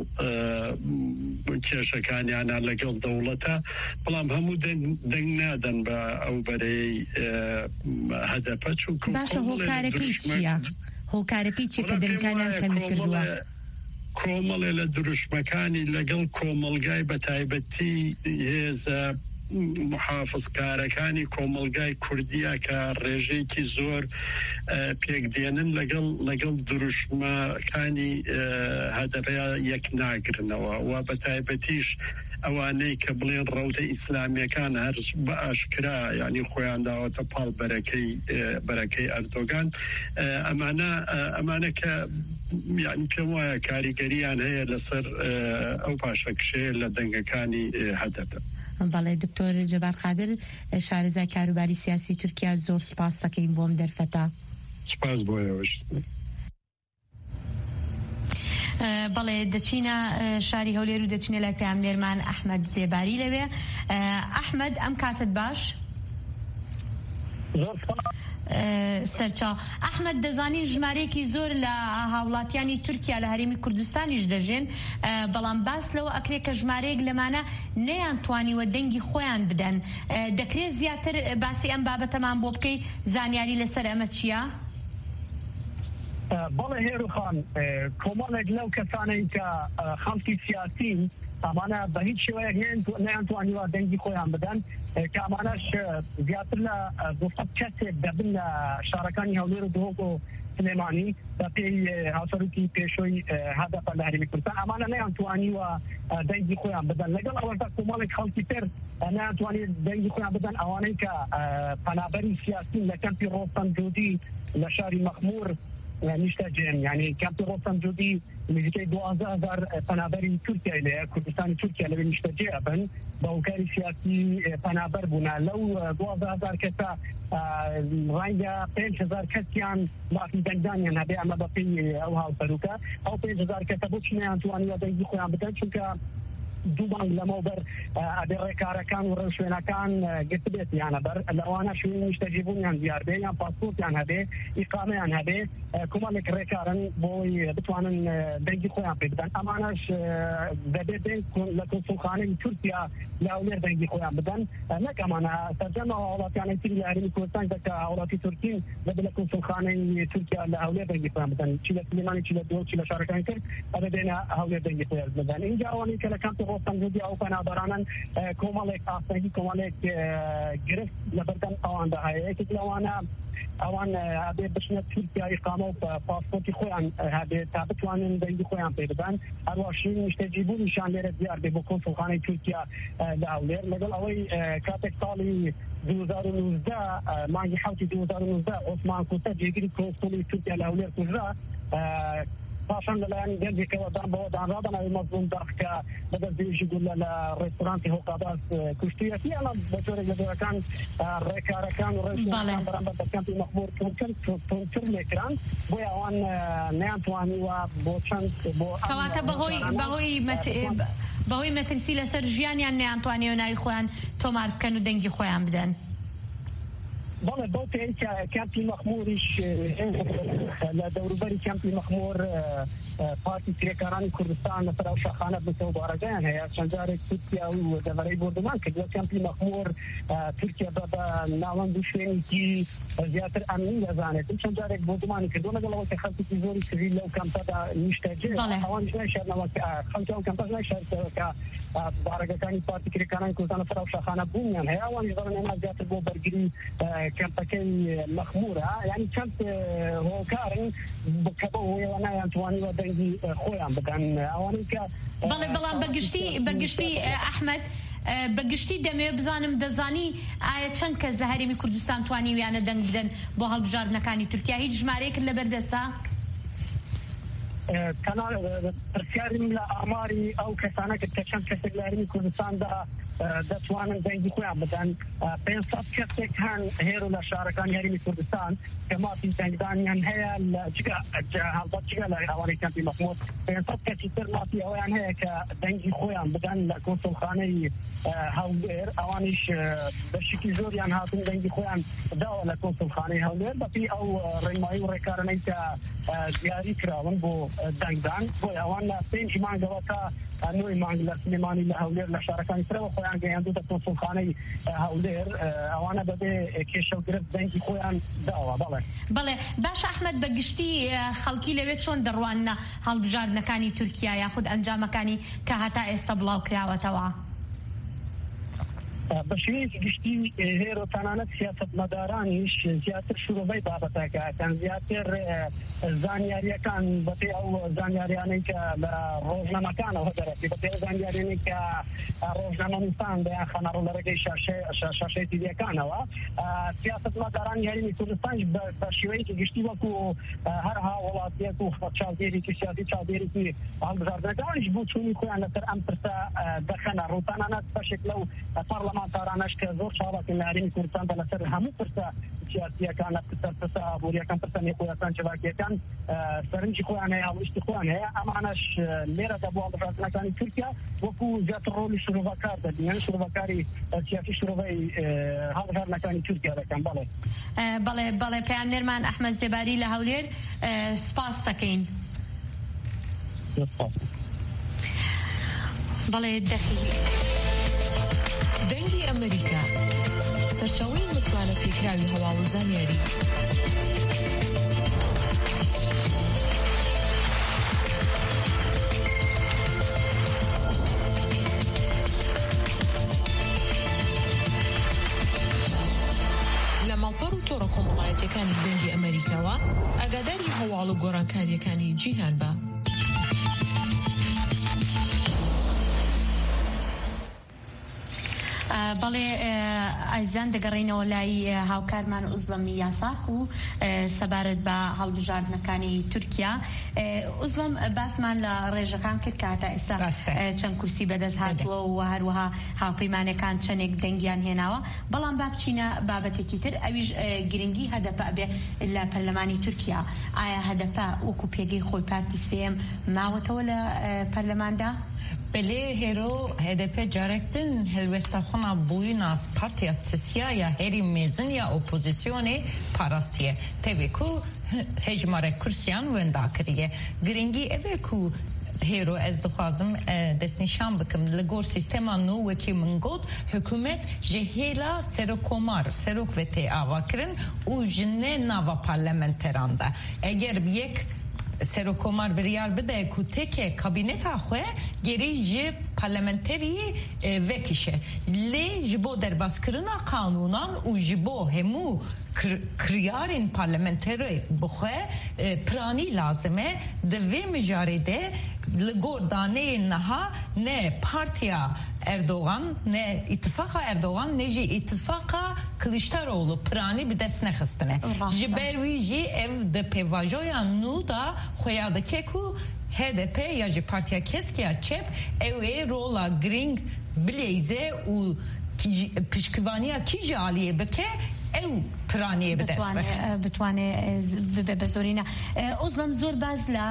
کێشەکانیانە لەگەڵ دەوڵەتە بەڵام هەموو دەنگ نادەن بە ئەو بەرەی هەدەپە چونکە باشە هۆکارەکەی چییە؟ هۆکارەکەی چی کە دەنگەکانیان کەمی کردووە؟ کۆمەڵێ لە دروشمەکانی لەگەڵ کۆمەلگای بەتایبەتی هێزە محافظکارەکانی کۆمەلگای کوردیە کە ڕێژەیەکی زۆر پێکدێنن لەگەڵ دروشمەکانی هەدەپەیە یەک ناگرنەوە و بەتایبەتیش ئەوانەی کە بڵێن ڕەوتە ئیسلامیەکان هەر بە ئاشکرا ینی خۆیان داوەتە پاڵ بەرەکەی ئەردۆگان ئەمانە کە یعنی پێم وایە کاریگەریان هەیە لەسەر ئەو پاشەکشەیە لە دەنگەکانی هەدەپە. بەڵێ دکتۆر جەبار قادر شارەزای کاروباری سیاسی تورکیا زۆر سپاس دەکەین بۆم دەرفەتە. سپاس بۆیەوەش. بەڵێ دەچینە شاری هەولێر و دەچینە لای پاملێرمان ئەحمەد زێباری لەوێ. ئەحمەد ئەم کاتت باش؟ سەرچاو ئەحمەد دەزانین ژمارەیەکی زۆر لە هاوڵاتیانی تورکیا لە هەرێمی کوردستانیش دەژێن، بەڵام باس لەوە ئەکرێت کە ژمارەیەک لەمانە نەیانتوانیوە دەنگی خۆیان بدەن. دەکرێت زیاتر باسی ئەم بابەتەمان بۆ بکەی، زانیاری لەسەر ئەمە چییە؟ بەڵێ هێروخان، کۆمەڵێک لەو کەسانەی کە خەڵکی سیاسین ئەمانە بە هیچ شێوەیەک نەیانتوانیوە دەنگی خۆیان بدەن، کە ئەمانەش زیاتر لە 200 کەسێک دەبن لە شارەکانی هەولێر و دهۆک و سلێمانی بە پێی هاوسەرۆکی پێشۆی هەدەفە لە هەرێمی کوردستان. ئەمانە نەیانتوانیوە دەنگی خۆیان بدەن، لەگەڵ ئەوەشدا کۆمەڵێک خەڵکی تر نەیانتوانێت دەنگی خۆیان بدەن، ئەوانەی کە پەنابەری سیاسین لە کەمپی ڕۆستەمجودی لە شاری مەخمور نیشتەجێن، یعنی کەمپی ڕۆستەمجودی نزیکەی 12,000 پەنابەری تورکیای لەیە، کوردستانی تورکیا لەوێ نیشتەجێ ئەبن بە هۆکاری سیاسی پەنابەر بوونا. لەو 12,000 کەسە ڕەنگە 5,000 کەسیان مافی دەنگدانیان هەبێ، ئەمە بە پێی ئەو هاوسەرۆکە. ئەو 5,000 کەسە بۆچی نەیانتوانیوە دەنگی خۆیان بدەن؟ چونکە دوو مانگ لەمەوبەر ئەبێ ڕێکارەکان و ڕێوشوێنەکان گرت بێت یانە بەر لەوانە شوێنی نیشتەجێبوونیان دیار بێ، یان پاسپۆرتیان هەبێ، ئیقامەیان هەبێ، کۆمەڵێک ڕێکارن بۆی بتوانن دەنگی خۆیان پێ بدەن. ئەمانەش دەبێت لە کۆنسڵخانەی تورکیا لە هەولێر دەنگی خۆیان بدەن، نەک ئەمانە سەرجەمە وڵاتیانەی تری لە هەرێمی کوردستان دەکە وڵاتی تورکین دەبێت لە کۆنسڵخانەی تورکیا لە هەولێر دەنگی خۆیان بدەن، چی لە سلێمانی، چی لە دهۆک، چی لە شارەکانی تر ئەبێ بێنە هەولێر دەنگی خۆیان بدەن. اینجا ئەوانەی کە لە کەمپی ڕۆستەمجودی ئەو پەنابەرانن کۆمەڵێک ئاسایی، کۆمەڵێک گرفت لە بەردەم ئەواندا هەیە. یەکێک لەوانە ئەوان ئەبێ بچنە تورکیا ئیقامە و پاسپۆرتی خۆیان هەبێت تا بتوانن دەنگی خۆیان پێ بدەن. هەروە شوێنی نیشتەجێبوونیشان لێرە دیار بێ بۆ کۆنسڵخانەی تورکیا لە هەولێر. لەگەڵ ئەوەی کاتێک ساڵی 2019 مانگی 7 2019 عوسمان کوتە جێگیری کۆنسڵی تورکیا لە هەولێر کوژرا، پاشان لەلایەن گەنجێکەوە بەوە دانرابن ئەوی مەزموم داخ کە بەدەستێژی گوڵە لە ڕێستۆرانتی هۆقاباز کوشتویەتی، ئەمە بە جۆرێک لە دەوەکان ڕێکارەکان و ڕێژوێنەکان بەرامبەر بە کەمپی مەخمور تونتر لێکران، بۆی ئەوان نەیانتوانیوە بۆ چەند بۆ کەواتە بەهۆی مەترسی لەسەر ژیانیان نەیانتوانیوە ناوی خۆیان تۆمار بکەن و دەنگی خۆیان بدەن. بەڵێ بۆ پێی کە کەمپی مەخموریش لە دەوروبەری کەمپی مەخمور پارتی کرێکارانی کوردستان لەسەر ئەو شاخانە بنکەوە بارەگەیان هەیە، چەند جارێک تورکیا و دەڤەرەی بۆردمان کردووە کەمپی مەخمور تورکیا بە ناوەند و شوێنێکی زیاتر ئەمنی دەزانێت، چەند جارێک بۆردمانی کردووە لەگەڵەوە کە خەڵکی زۆری سڤیل لەو کەمپەدا نیشتەجێ ئەوانش نایشارنەوە خەڵکی ئەو کەمپەش نایشاردەوە کە بارەگەکانی پارتی کرێکارانی کوردستان لەسەر ئەو شاخانە بوونیان هەیە، ئەوانش دەڵێن ئێمە زیاتر بۆ بەرگری کەمپەکەی مەخمورە، یعنی چەند هۆکارن کە بە هۆیەوە نایانتوانیوە دەنگی خۆیان بدەن. ئەوانەی کە بەڵێ بەڵام بەگشتی ئەحمەد بەگشتی دەمەوێت بزانم دەزانی ئایا چەند کەس لە هەرێمی کوردستان توانیویانە دەنگ بدەن بۆ هەڵبژاردنەکانی تورکیا؟ هیچ ژمارەیەکت لەبەردەستە؟ پرسیاریم لە ئاماری ئەو کەسانە کرد کە چەند کەسێک لە هەرێمی کوردستاندا دەتوانن دەنگی خۆیان بدەن. 500 کەسێک هەن هێرو لە شارەکانی هەرێمی کوردستان کە مافی دەنگدانیان هەیە لە هەڵبەت جگە لە ئەوانەی کەمپی مەخمور 500 کەسی تر مافی ئەویان هەیە کە دەنگی خۆیان بدەن لە کۆنسڵخانەی هەولێر، ئەوانیش بەشێکی زۆریان هاتون دەنگی خۆیان داوە لە کۆنسڵخانەی هەولێر بەپێی ئەو ڕێنمایی و ڕێکارانەی کە دیاری کراون بۆ دەنگدان، بۆی ئەوان لە 5 مانگەوە تا 9 مانگ لە سلێمانی لە هەولێر لە شارەکانی ترەوە خۆیان گەیاندوتە کۆنسڵخانەی هەولێر، ئەوانە بەبێ کێشە و گرفت دەنگی خۆیان داوە. بەڵێ باش ئەحمەد بەگشتی خەڵکی لەوێ چۆن دەڕوانە هەڵبژاردنەکانی تورکیا یاخود ئەنجامەکانی کە هەتا ئێستا بڵاو کراوەتەوە؟ بە شێوەیەکی گشتی هێرۆ تەنانەت سیاسەتمەدارانیش زیاتر شوڕەبەی بابەتەکەن، زیاتر زانیاریەکان بەپێی ئەو زانیاریانەی کە لە ڕۆژنامەکانەوە دەرەچێت، بەپێی ئەو زانیاریانەی کە ڕۆژنامەنووسان دەیان خەنە ڕوولەرەکەی شاشەی تیڤیەکانەوە، سیاسەتمەدارانی هەرێمی کوردستانیش بە شێوەیەکی گشتی وەکو هەرها وڵاتیەک و چاودێرێکی سیاسی چاودێرێکی هەڵبژاردنەکانیش بۆ چوونی خۆیان لەسەر ئەم پرسە دەخەنە. ڕوو تەنانەت بەشێک لەو پەرلەمان ئامانتارانەش کە زۆر چاڵاتی نارینی کوردستان بە لەسەر هەموو پرسە سیاسیەکان پرسە ئابوووریەکان پرسە نێخۆیەکان چالاکیەکان سەرنجی خۆیان هەیە هەڵویستی خۆیان هەیە ئەمانەش لێرەدا بۆ هەڵبژاردنەکانی تورکیا وەکو زیاتر ڕۆلی شورۆڤەکار دەبین یعنی شورۆڤەکاری سیاسی شورۆڤەی هەڵبژاردنەکانی تورکیا دەکەن. بەڵێ پەیامنێرمان ئەحمەد زێباری لە هەولێر سپاس دەکەین. بەڵێ دەنگی ئەمریکا سەرچاوەی متمانە پێکراوی هەواڵ و زانیاری. لە ماڵپەڕ و تۆڕە کۆمەڵایەتیەکانی دەنگی ئەمریکاوە ئاگاداری هەواڵ و گۆڕانکاریەکانی جیهان بە. بەڵێ ئایزان دەگەڕێنەوە لای هاوکارمان ئوزڵەمی یاساق و سەبارەت بە هەڵبژاردنەکانی تورکیا. ئوزڵەم باسمان لە ڕێژەکان کرد کە هەتا ئێستا چەند کورسی بەدەست هاتووە و هەروەها هاوپەیمانەکان چەندێک دەنگیان هێناوە. بەڵام با بچینە بابەتێکی تر ئەویش گرنگی هەدەپە ئەبێ لە پەرلەمانی تورکیا. ئایا هەدەپە وەکو پێگەی خۆی پارتی سێم ماوەتەوە لە پەرلەماندا؟ بله هیرو HDP جارکتن هلوستا خونه بویناس پارتیا سیاسیه هری میزن یا اپوزیسیونی پاراستیه تبیکو هجماره کرسیان وندا کریه گرینگی اوه کو هیرو از دخوازم دستنشان بکم لگور سیستما نو وکی منگود حکومت جهیلا سروکومار سروک وتی آوا کرن و جنه ناوا پارلمنتران ده اگر یک سروکومار بریار بده که تک کابینت آخوه گری جی پارلمنتری وکیشه لی جبو در باز کرنا قانونان و جبو همو کریارین پارلمنتری بخوه پرانی لازمه دوی مجارده لگور دانه نها نه پارتیا اردوغان نه اتفاق اردوغان نه جی اتفاق کلیشتاروğlu پرانی به دست نخستنه جبروی جی ev de pevajoya nu da xoyadaki ku HDP ya ji partiya keskiya çep ev rola gring blaze u pişkivaniya ki jaliye beke ew پرانی به دست بتوانه به زورینه ئوزڵم زۆر باز لە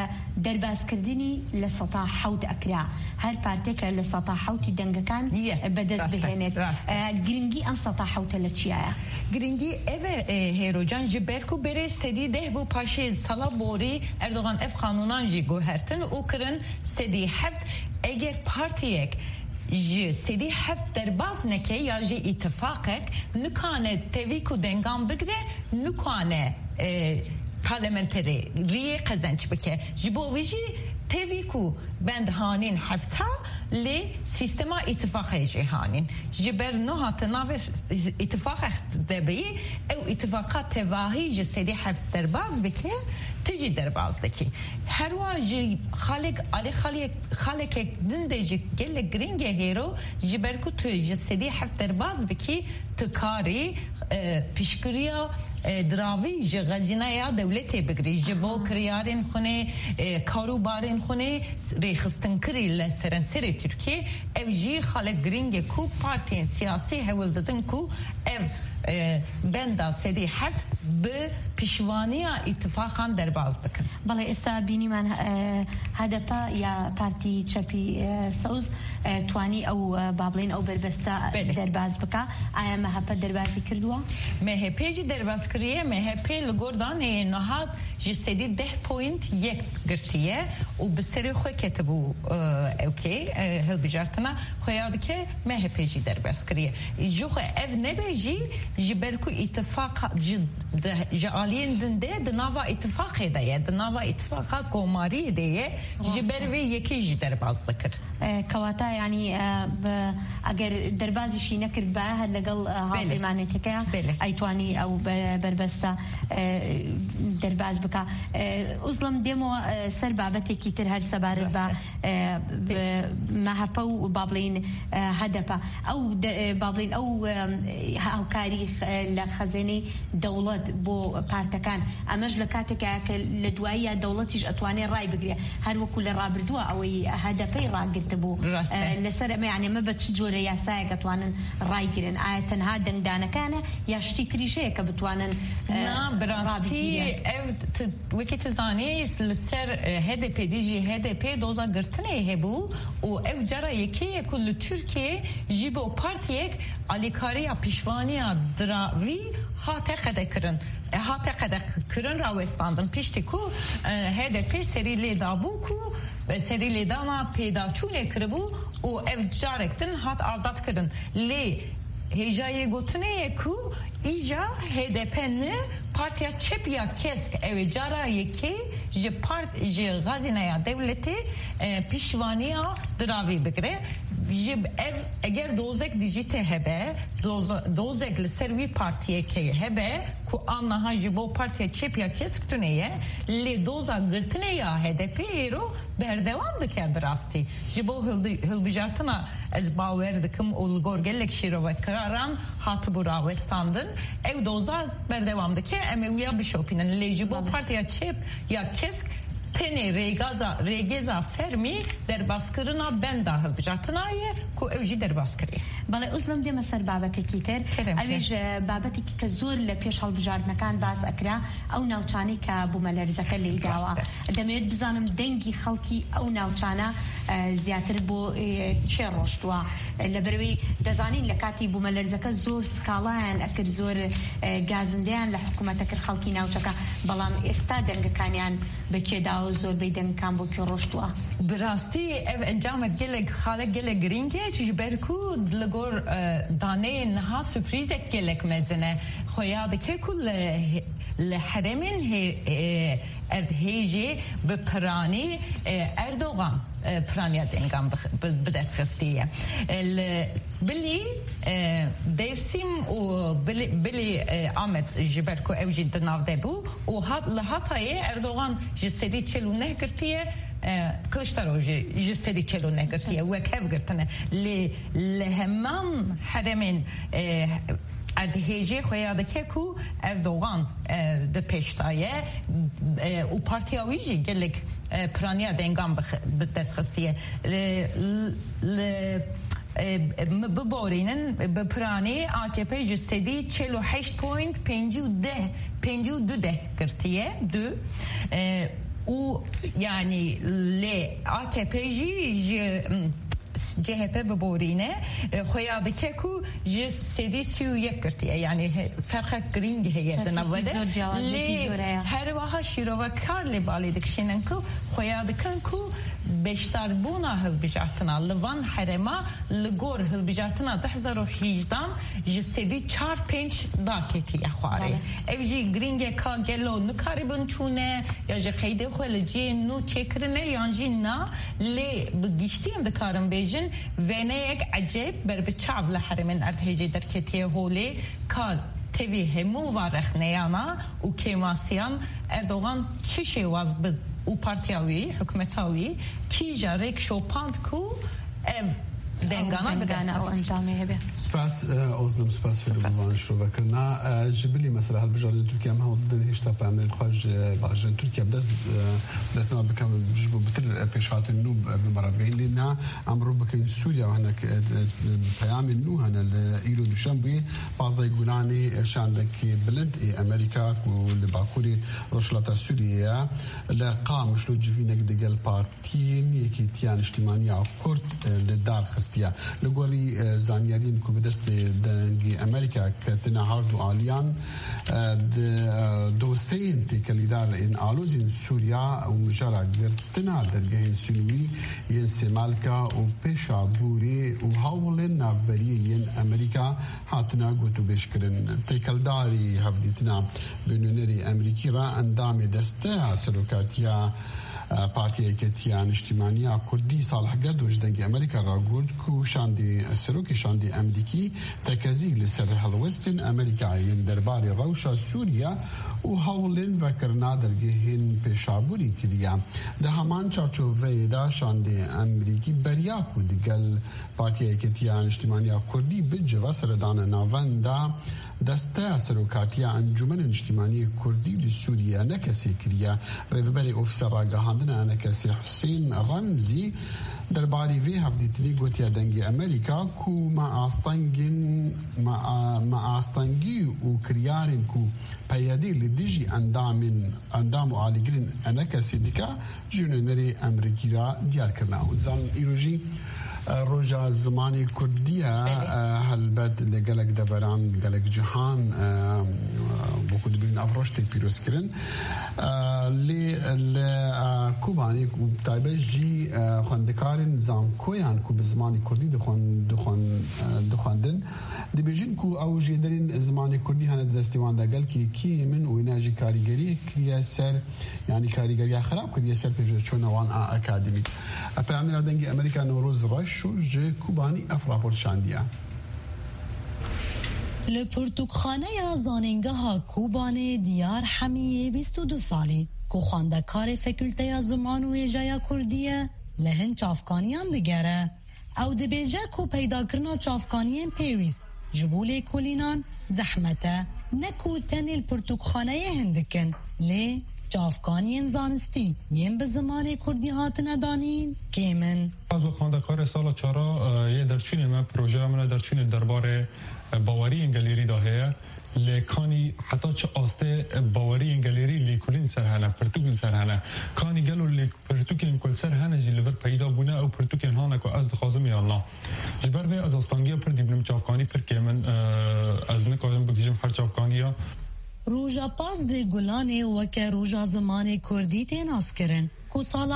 دەربازکردنی لە سەتا حەوت ئەکرا هەر پارتێکە لە سەتا حەوتی دەنگەکان بەدەست بهێنێت گرنگی ئەم سەتا حەوتە لە چیایە؟ گرنگی ئەوە هێرۆجان ji ber ku berê sedî deh bû paşê sala borî Erdogan ev qanûnan jî guhertin û kirin sedî heft eger partiyek ji sedî heft derbaz neke ya ji îtifaqek nikane tevî ku dengan bigire nikane parlamenterê riyê qezenç bike ji bo wî jî tevî ku bend hanîn hefta lê sîstema îtifaqê jî hanîn ji ber nihat navê îtifaqek debî ew îtifaqa tevahî ji sedî heft derbaz bike تجي درباز دكي هروا جي خالق علي خالق دين دجي قال جرينج هيرو جبركو تجي سدي حف درباز بكي تكاري بيشكريا دراوی جه غزینه یا دولتی بگری جبو کریارین خونه کاروبارین خونه ریخستن کری لسرنسر ترکیه اف جی خالق گرینگ کو پارتین سیاسی هول دادن کو اف بندا سدی حد به پیشوانی اتفاقان درباز بکن. بله استا بینی من هدفا یا پارتی چپی سوز توانی او بابلین او بربستا درباز بکا آیا مهپا دربازی کردوا؟ مهپی جی درباز کریه مهپی لگوردان نهاد جسدی 10.1 گرتیه و بسری خوی کتبو اوکی هل بجارتنا خویاد که مهپی جی درباز کریه جو خو اف نبیجی جبرکو اتفاق جالین دنده دناوا اتفاقی دیه دناوا اتفاقا کوماری دیه جبروی یکی جی درباز دکر کواتا یعنی اگر دربازشی نکرد با هر لگل هاوی معنیتکه ایتوانی او بربستا درباز بکا ئوزڵم دێمەوە سەر بابەتێکی تر هەر سەبارەت بە مەهەپە و بابڵین هەدەپە ئەو بابڵین ئەو هاوکاری لە خەزێنەی دەوڵەت بۆ پارتەکان ئەمەش لە کاتێکە کە لە دواییە دەوڵەتیش ئەتوانێت ڕای بگرێ هەر وەکو لە ڕابردووە ئەوەی هەدەپەی ڕاگرت تبو لسر يعني ما بتشجور ياساي قطوانن رايجرن آيتن هادن دانا كان يشتي تريشة كبتوانن نا براستي وكيت زاني لسر هذا بيديجي هذا بيدوزا قرتني هبو و جرا يكي كل تركيا جيبو بارتيك على كاريا بيشوانيا دراوي هات قد کرن راوستاندن پیشتی کو هده پی سری لیدابو کو سری لیداما پیدا چونه کربو و اف جارکتن هات آزاد کرن لی هجای گوتنه کو ایجا هده پنه پارتیا چپیا کسک او جارا یکی جه غازینه دولتی پیشوانیا دراوی بگره جب اگر دوزک دیجیته هبه دوزک لسروی پارتیه که هبه کو آنها جبو پارتیه چپیا کسک تونیه لی دوزا گرتنه یا هدپی ایرو بردوام دکه براستی جبو هلبجارتنا از باور دکم اولگورگلک شیروت کراران هاتو براوستاندن او دوزا بردوام دکه امویا بشوپینن لی جبو پارتیه چپ یا کسک tene regeza fermi der baskırına ben dahil bıcatınayı ku evji der baskırı. بله أظلم دي مسر بابك كتير أويج بابتك كزور لبيش هالبجار مكان باز أكرا أو ناوچاني كبومالرزك اللي داوا دميت بزانم دنجي خلقي أو ناوچانا زياتر بو شيروشتوا لبروي دزانين لكاتي بومالرزك زور سكالان أكر زور غازنديان لحكومتك الخلقي ناوچكا بلام استادنگ كانيان بكيداو زور بيدن كان بو كيروشتوا براستي انجام gelek خالق gelek gringe جبركو دلگور دانه نها سپریزک gelek mezene خویاد که کل لحرمین اردهیجی به پرانی اردوغان پرانیا دنگام بدست خستیه بلی درسیم و بلی آمد جبرکو اوجی دناو دبو و لحاتای اردوغان جسدی چلو نه کرتیه کلشتروجی جسدی چلو نه کرتیه و کف گرتنه لهمان حرمین اردهیجی خویاده که کو اردوغان ده پیشتایه و پارتیاویجی گلک پرانیا دنگام بدست خستیه ببارینن بپرانی AKP جسدی 48.52 کرتیه دو و یعنی لی AKP جی CHP ببورینه خویاده که کو جسدی 31 کرتیه یعنی فرق گرینگ هیه دنواده لی هر واها شیرو کار لی بالی دکشینن کو خویاده کن کو بیشتر بونا هلبجارتنا لوان حرما لگور هلبجارتنا 2018 جسدی 4-5 داکتی خواره اوجی گرینگ کا گلو نکاربون چونه یا جه قیده خوال جی نو چکرنه یانجی نا لی بگیشتیم دکارم بیجن وینه یک عجب بر بچاب لحرمین اردهیجی در کتیه هولی که تیوی همو وارخ نیانا و کیماسیان اردوغان چی شیواز بد و پارتیاوی حکومتاوی کی جارک شوپاند کو اف دنگانا بدست سپاس اوزنم سپاس فیلم شروع بکرنا جبلی مثلا هالبجار ترکیا ما ضد هشتا بعمل الخارج باجن ترکيا بدس ما بكم جبو بتر بيشات النوب بمرابعين لنا امرو بكين سوريا وهناك بيام النو هنا ايلو دوشنبي بعض يقولاني شاندك بلد امريكا والباكوري رشلة سوريا لقام شلو جفينك دقل بارتين يكي تيان اجتماعية كورت للدار خستيا لقولي زانيارين كو بدست دنجي امريكا كتنا هاردو آليان دوسين تكاليدار ان آلوزين سوريا ومجرى قرتنا درجين سنوي ينسي مالكا وبيشا بوري وهاولين نابريين امريكا هاتنا قوتو بيشكرن تكالداري هفديتنا بنونري امريكي را اندام دسته سلوكاتيا پارتیه کتیان اجتماعی کردی صالح گرد وجدنگ امریکا را گرد کو شاندی سروک شاندی امریکی تکزی لسر هلوستن امریکایین درباری روشا سوریا و هاولین و کرنا درگهین پیشابوری کردیا ده همان چارچو ویدا شاندی امریکی بریا کو دیگل پارتیه کتیان اجتماعی کردی بجوا سردان ناوندا دسته سروکاتیا انجمن اجتماعی کردی لسوریا نکسی کریا رهبری افسر راگهاندن نکسی حسین رمزی دربارەی وێ هەفتەی گوتیە دەنگی ئەمریکا کو ما ئاستەنگی و کریارین کو پەیەدی لە دژی ئەندام و ئالیگرین ئەنە کەسی دیکە ژێنەرێ ئەمریکیرا دیارکردناوە زان ئیرۆژی ڕۆژە زمانی کوردیە هەلبەت لە گەلک دەبەران گەلک جیهان بۆکو دەبین ئەڤڕۆشتێک پیرۆزکردن لێ کوبانی و تایبەتژی خوێندەکارن زانکۆیان کو بە زمانی کوردی دخواندن دەبێژین کو ئەو ژێدەرین زمانی کوردی هەنە دەستیواندا گەلکی کی من و ئێناژی کاریگەری کریە سەر یعنی کاریگەریە خراپ کردیە سەر پێشە چۆنەوان ئەکادمیک ئەپەیامێرا دەنگی ئەمریکا نۆڕۆز ڕەش و ژێ کوبانی ئەف راپۆرت شاندیە لپرتوکخانه زاننگاه کوبانه دیار حمیه 22 سالی که خواندکار فکولته زمان و ویژه کردیه لهن چافکانیان دگره او دبیجه که پیدا کرنا چافکانیان پیویست جبول کلینان زحمته نکو تن الپرتوکخانه هندکن لی چافکانیان زانستی یم به زمان کردی هاتنه دانین کیمن از خواندکار سال چارا یه درچین من پروژه من درچین درباره باوری انگلیری داهیه لکانی حتی چه آسته باوری انگلیری لیکولین سرهنه پرتوکین سرهنه کانی گلو پرتوکین کل سرهنه جلور پیدا بونه او پرتوکین هانه که از دخوازم یا الله جبر به از آستانگی پر دیبنم چاپکانی پر که من از نکادم بکشم هر چاپکانی ها روژا پاس ده گلانه وکه روژا زمان کردی تیناس کرن که سال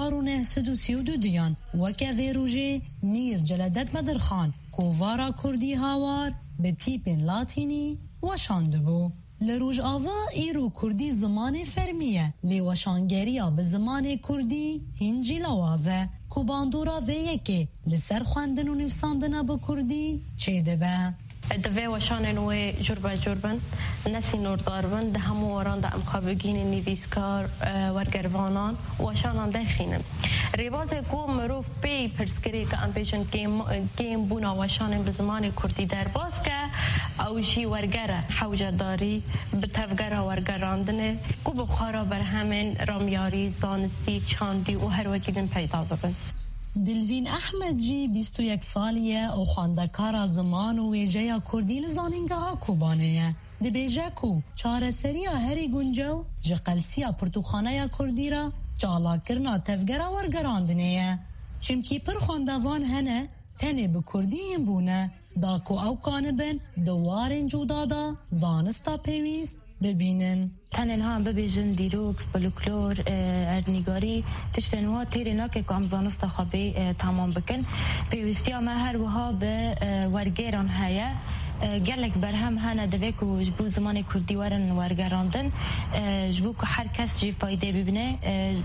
1932 دیان وکه وی روژه میر جلدت مدرخان که وارا کردی هاوار به تیپ لاتینی وشانده بو لروج آوا ایرو کردی زمان فرمیه لی وشانگریا به زمان کردی هنجی لوازه که باندورا ویه که لسر خواندن و نفساندن با کردی چه دبه؟ دوی وشانن و جربن نسی نورداربن ده همو واران ده امخابگین نیویسکار ورگروانان وشانان ده خینن ریواز گو مروف پی پرسکری که ام پیشن گیم بونا وشانن به زمان کردی در باز که اوشی ورگره حوجه داری به تفگره ورگراندنه گو بخارا بر همین رامیاری زانستی چاندی و هر وکیدن پیدا ببن دلوین احمد جی 21 سالیه او خواندکار زمان و ویژه کردی لزانینگاه کوبانه دبیجه کو چاره سریا هری گنجو جقلسیا پرتوخانه کردی را چالا کرنا تفگره ورگراندنه چمکی پر خواندوان هنه تنه به کردی هم بونه دا کو او کانبن دوارن جودادا زانستا پیویست ببینن تنها هم ببیجن دیروک فولکلور ارنیگاری تشتنوها تیری ناکه که امزانست خوابی تمام بکن پیوستی هم هر وها به ورگیران هیا گلک برهم هنه دوی که جبو زمان کردی ورن ورگراندن جبو که هر کس جی فایده ببینه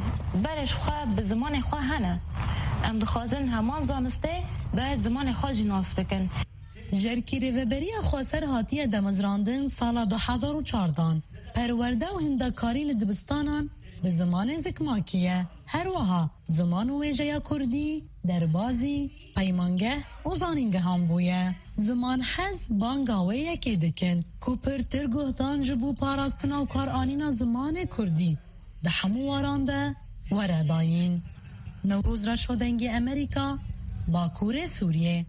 برش خواه به زمان خواه هنه ام دخوازن همان زانسته باید زمان خواه جناس بکن جرکی ریوبری خواسر هاتیه دمزراندن سال 2014 پرورده و هندکاری لدبستانان به زمان زکماکیه هر وها زمان و ویژه کردی دربازی پیمانگه و زانینگه هم بویه زمان حز بانگاوه یکی دکن کوپر ترگوهدان جبو پاراستنا و کارانینا زمان کردی ده همو وارانده ورداین نوروز را شدنگی امریکا باکور سوریه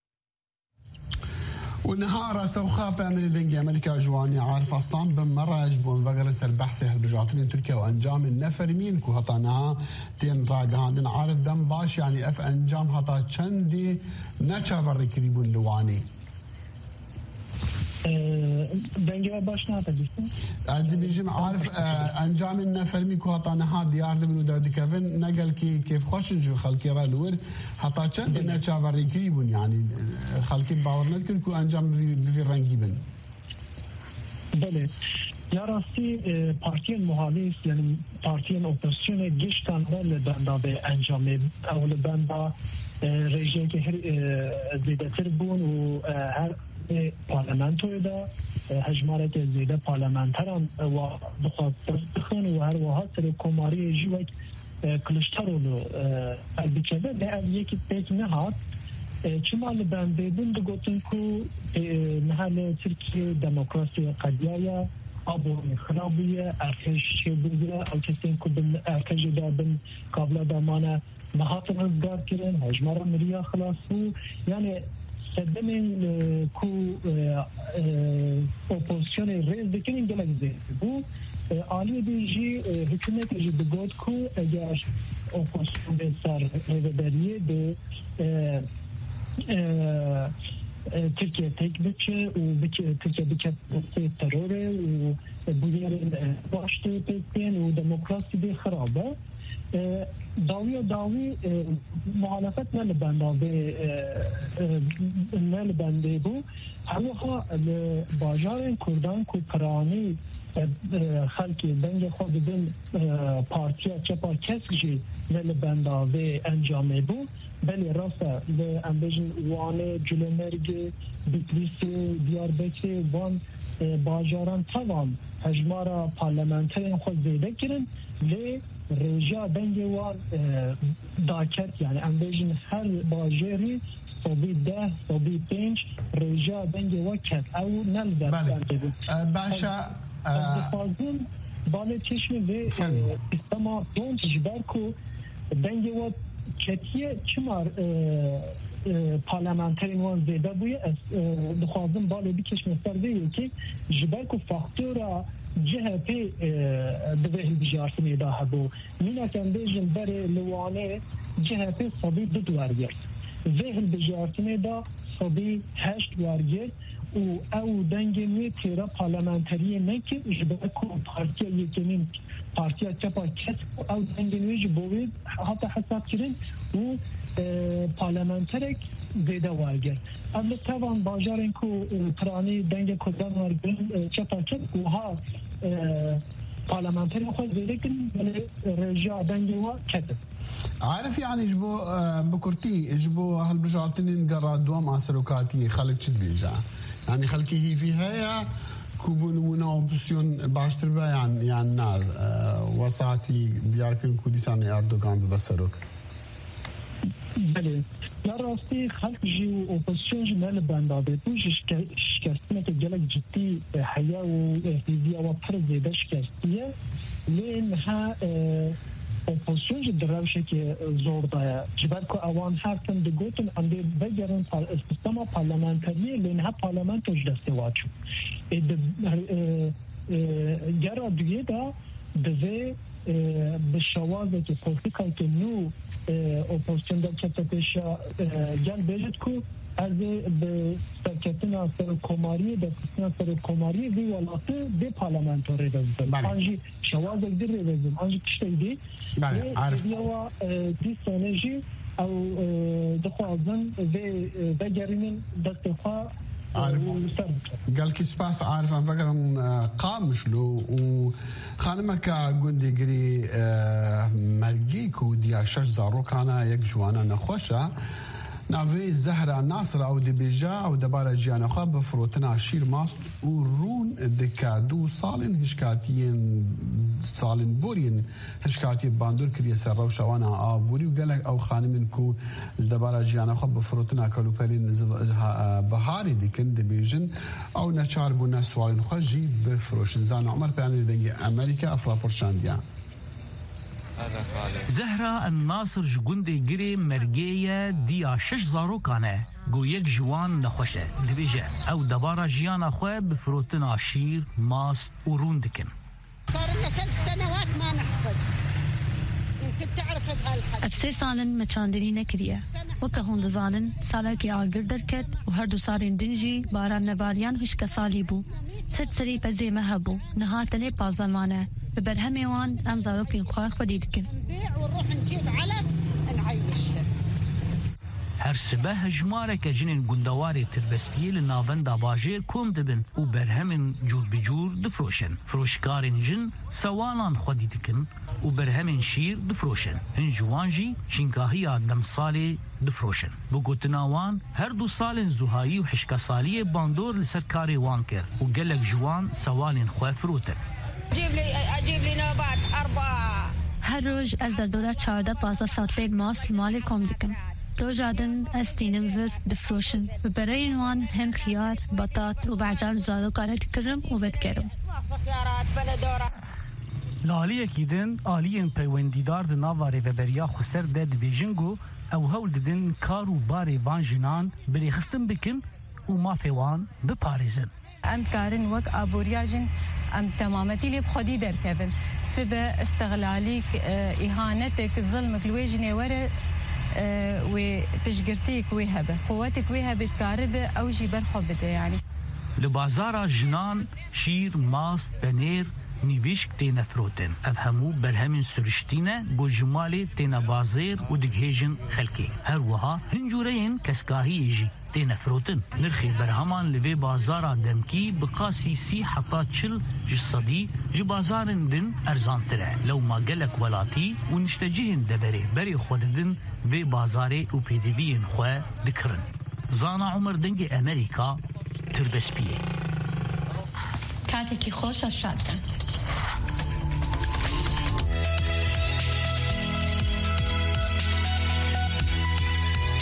والنهار استوخاب من دنجي امريكا جواني عارف اصلا بمراج بون فغرس البحث هالبجاتين تركيا وانجام النفر مين كو هطانا تين راغاندن عارف دم باش يعني اف انجام هطا چندي نچاور كريبون لواني دنجي باش ناتا ديستن از بيجم عارف انجام النفر مين كو هطانا ها ديار دمنو دادي كيفن نقل كيف خوش جو خلقي رالور هطا چند نچاور كريبون يعني خلقي باور نذكر كو انجام بفي رنگي بن بله یا راستی پارتیان محالیف یعنی پارتیان اپوزیسیون گشتن بله بندا به انجام اول بندا رژیم که هر زیده تر بون و هر پارلمانتوی دا هجمارت زیده پارلمانتران و بخواد بخون و هر وها سر کماری جوک کلشترولو البچه به یکی پیک نهاد چما لبنده بون دو گوتن کو محل ترکیه دموکراسی قدیایه آبو خرابیه ارکش چه بگیره او کسین که ارکش دابن قابل دامانه مهاتن ازدار کرن هجمار مریا خلاص بو یعنی سدمن کو اپوزیسیون ریز دکنین گلک زید بو عالی دیجی حکومت جی بگود کو اگر اپوزیسیون به سر ریزبریه به ترکیه تک بچه و ترکیه بکت تروره و بودیر باشته پیتین و دموکراسی به خرابه داوی مخالفت نلبنده بو هموها باجار کردان کو پرانی خلقی دنگ خود بین پارتیا چپا کسی نلبنده انجامه بو بله راسته لانبیجن وانه جلومرگ بیتلیسی دیاربکر وان باجاران توان هجمارا پارلمانترین خود زیده کرن لی رجا دنگ وان داکت یعنی انبیجن هر باجری صبی 10 صبی 5 رجا دنگ وکت او نلده بله باشا دفازون باله چشم و استما دون تجبر کو دنگ وان کتیه چمار پارلمانترین وان زیده بویه دخوازم باله بکشم سر دیگه که جبر کو فاکتورا جهت دوهل بجارتنی دا هبو مینا کن بیجن بره لوانه جهت صبی دو ورگرد ذهل بجارتنی دا صبی 8 ورگرد او دنگ می تیرا پارلمانتری نکه جبر کو پارتیا یکنین پارتیا چپا کت او دنگ میج بوید حتی حساب کرن و پارلمانترک زیده ورگرد اما توان باجارن کو پرانی دنگ کدان ورگرد چپا کت و ها پارلمانتری خود زیده کن ولی رجاع دنگ و کت عارف يعني جبو بكرتي جبو هالبجعتين قرا دوام عسلوكاتي خلق شد بيجا يعني خلقي هي فيها كوبون مناوبسيون باشتر بيان يعني نار وساعتي دياركن كوديسان اردوغان ببسروك بله لا راستی خلق جی اپوزیسیون جی مال بنداده تو شکستنه که جلک جدی حیا و احتیزی و پر زیده شکستیه لین ها اپوزیسیون جی دروشه که زور دایا جبر که اوان هرتن دگوتن انده بگرن سیستم پارلمانتریه لین ها پارلمان توش دسته واچو گره دیگه دا دوه به شوازه که پولتیکای که نو اپوزیسیون در کتابشا جل بیشت کو از به سرکتنا سر کماری در کتنا سر کماری وی ولاته به پارلمانتوری دادن. آنجی شواز اگر ریزم آنجی کشته دی. بله عارف. یا دی سنجی او دخوازن و بگرینن دستخواه عارف قال كي سباس عارف أنا فكر قامش له وخانمك قندي قري مرجيكو ديا شش زارو كان يكجوانا نخوشة نافي زهرة ناصر أو دبيجا أو دبارة جانا خاب فروتنا شير ماست ورون دكادو صالن هشكاتين صالن بورين هشكاتين باندور كريه سر وشوانا بوري وقالك أو خانمنكو دبارة جانا خاب فروتنا كلو بالين بهاري ديكن دبيجن أو نشار بونا سوالن خجي بفروشن زان عمر بيعني دنجي أمريكا أفلا برشانديا زهرة الناصر جوندي جري مرجية ديا شش زاروكانه جويك جوان نخوشه دبيجة أو دبارة جيانا خواه بفروتن عشير ماست وروندكن صار لنا 3 سنوات ما نحصد يمكن تعرف بهالحد أفسي سالن مچاندني نكريه وكهون دزانن سالاكي آگر دركت وهردو سارين دنجي باران نباريان هشك سالي بو 6 سري بزي مهبو نهاتني بازمانه ببرهمي وان ام زاروكين خواه خديدكن نبيع ونروح نجيب علف نعيشها هر سبه هجماره که جنین گندواری تربستیه لناوندا باجیر کم دبن و برهمن جور بجور دفروشن فروشکارین جن سوالان خودی دکن و برهمن شیر دفروشن هن جوانجی شنکاهی دم سالی دفروشن بگوتناوان هر 2 سال زوهایی و حشکا سالی باندور لسرکاری وان کر و گلک جوان سوالین خواه فروتن اجيب لي نوبات 4 هر روز از در دوره 14-15 ساعت ماس مال کم دکن روزادن استینم ور دفروشن و برای وان هن خيار بطاط و بعجان زارو کارت کرم و ود کرم لالیەکی دن ئالیên peywendîdar di nava rêveberiya xweser de dibêjin got ew hewl didin kar û barê van jinan birêxistin bikin û mafê wan biparêzin. Em karin wek aboriya jin em temametî lê bi xwedî derkevin. Sibe istiqlalîk, îhanetek, zilmek li wê jinê were wê tişgirtiyek wê hebe. Quwetek wê hebe dikaribe ew jî ber xwe bide yani. Li bazara jinan şîr, mast, penêr, nîvîşk têne firotin. Ev hemû berhemên süriştîne got ji malê têne bazêr û digihêjin xelkê. Her wiha hincûreyên keskahiyê jî têne firotin. Nirxê berheman li vê bazara demkî bi qasî 30 heta 40 ji sedî ji bazarên din erzantir e. Lewma gelek welatî û niştecihên deverê berê xwe didin vê bazarê û pêdiviyên xwe dikirin. Zana Umer dengê Amerîka Tirbespiyê. کاتێکی خۆشە شاد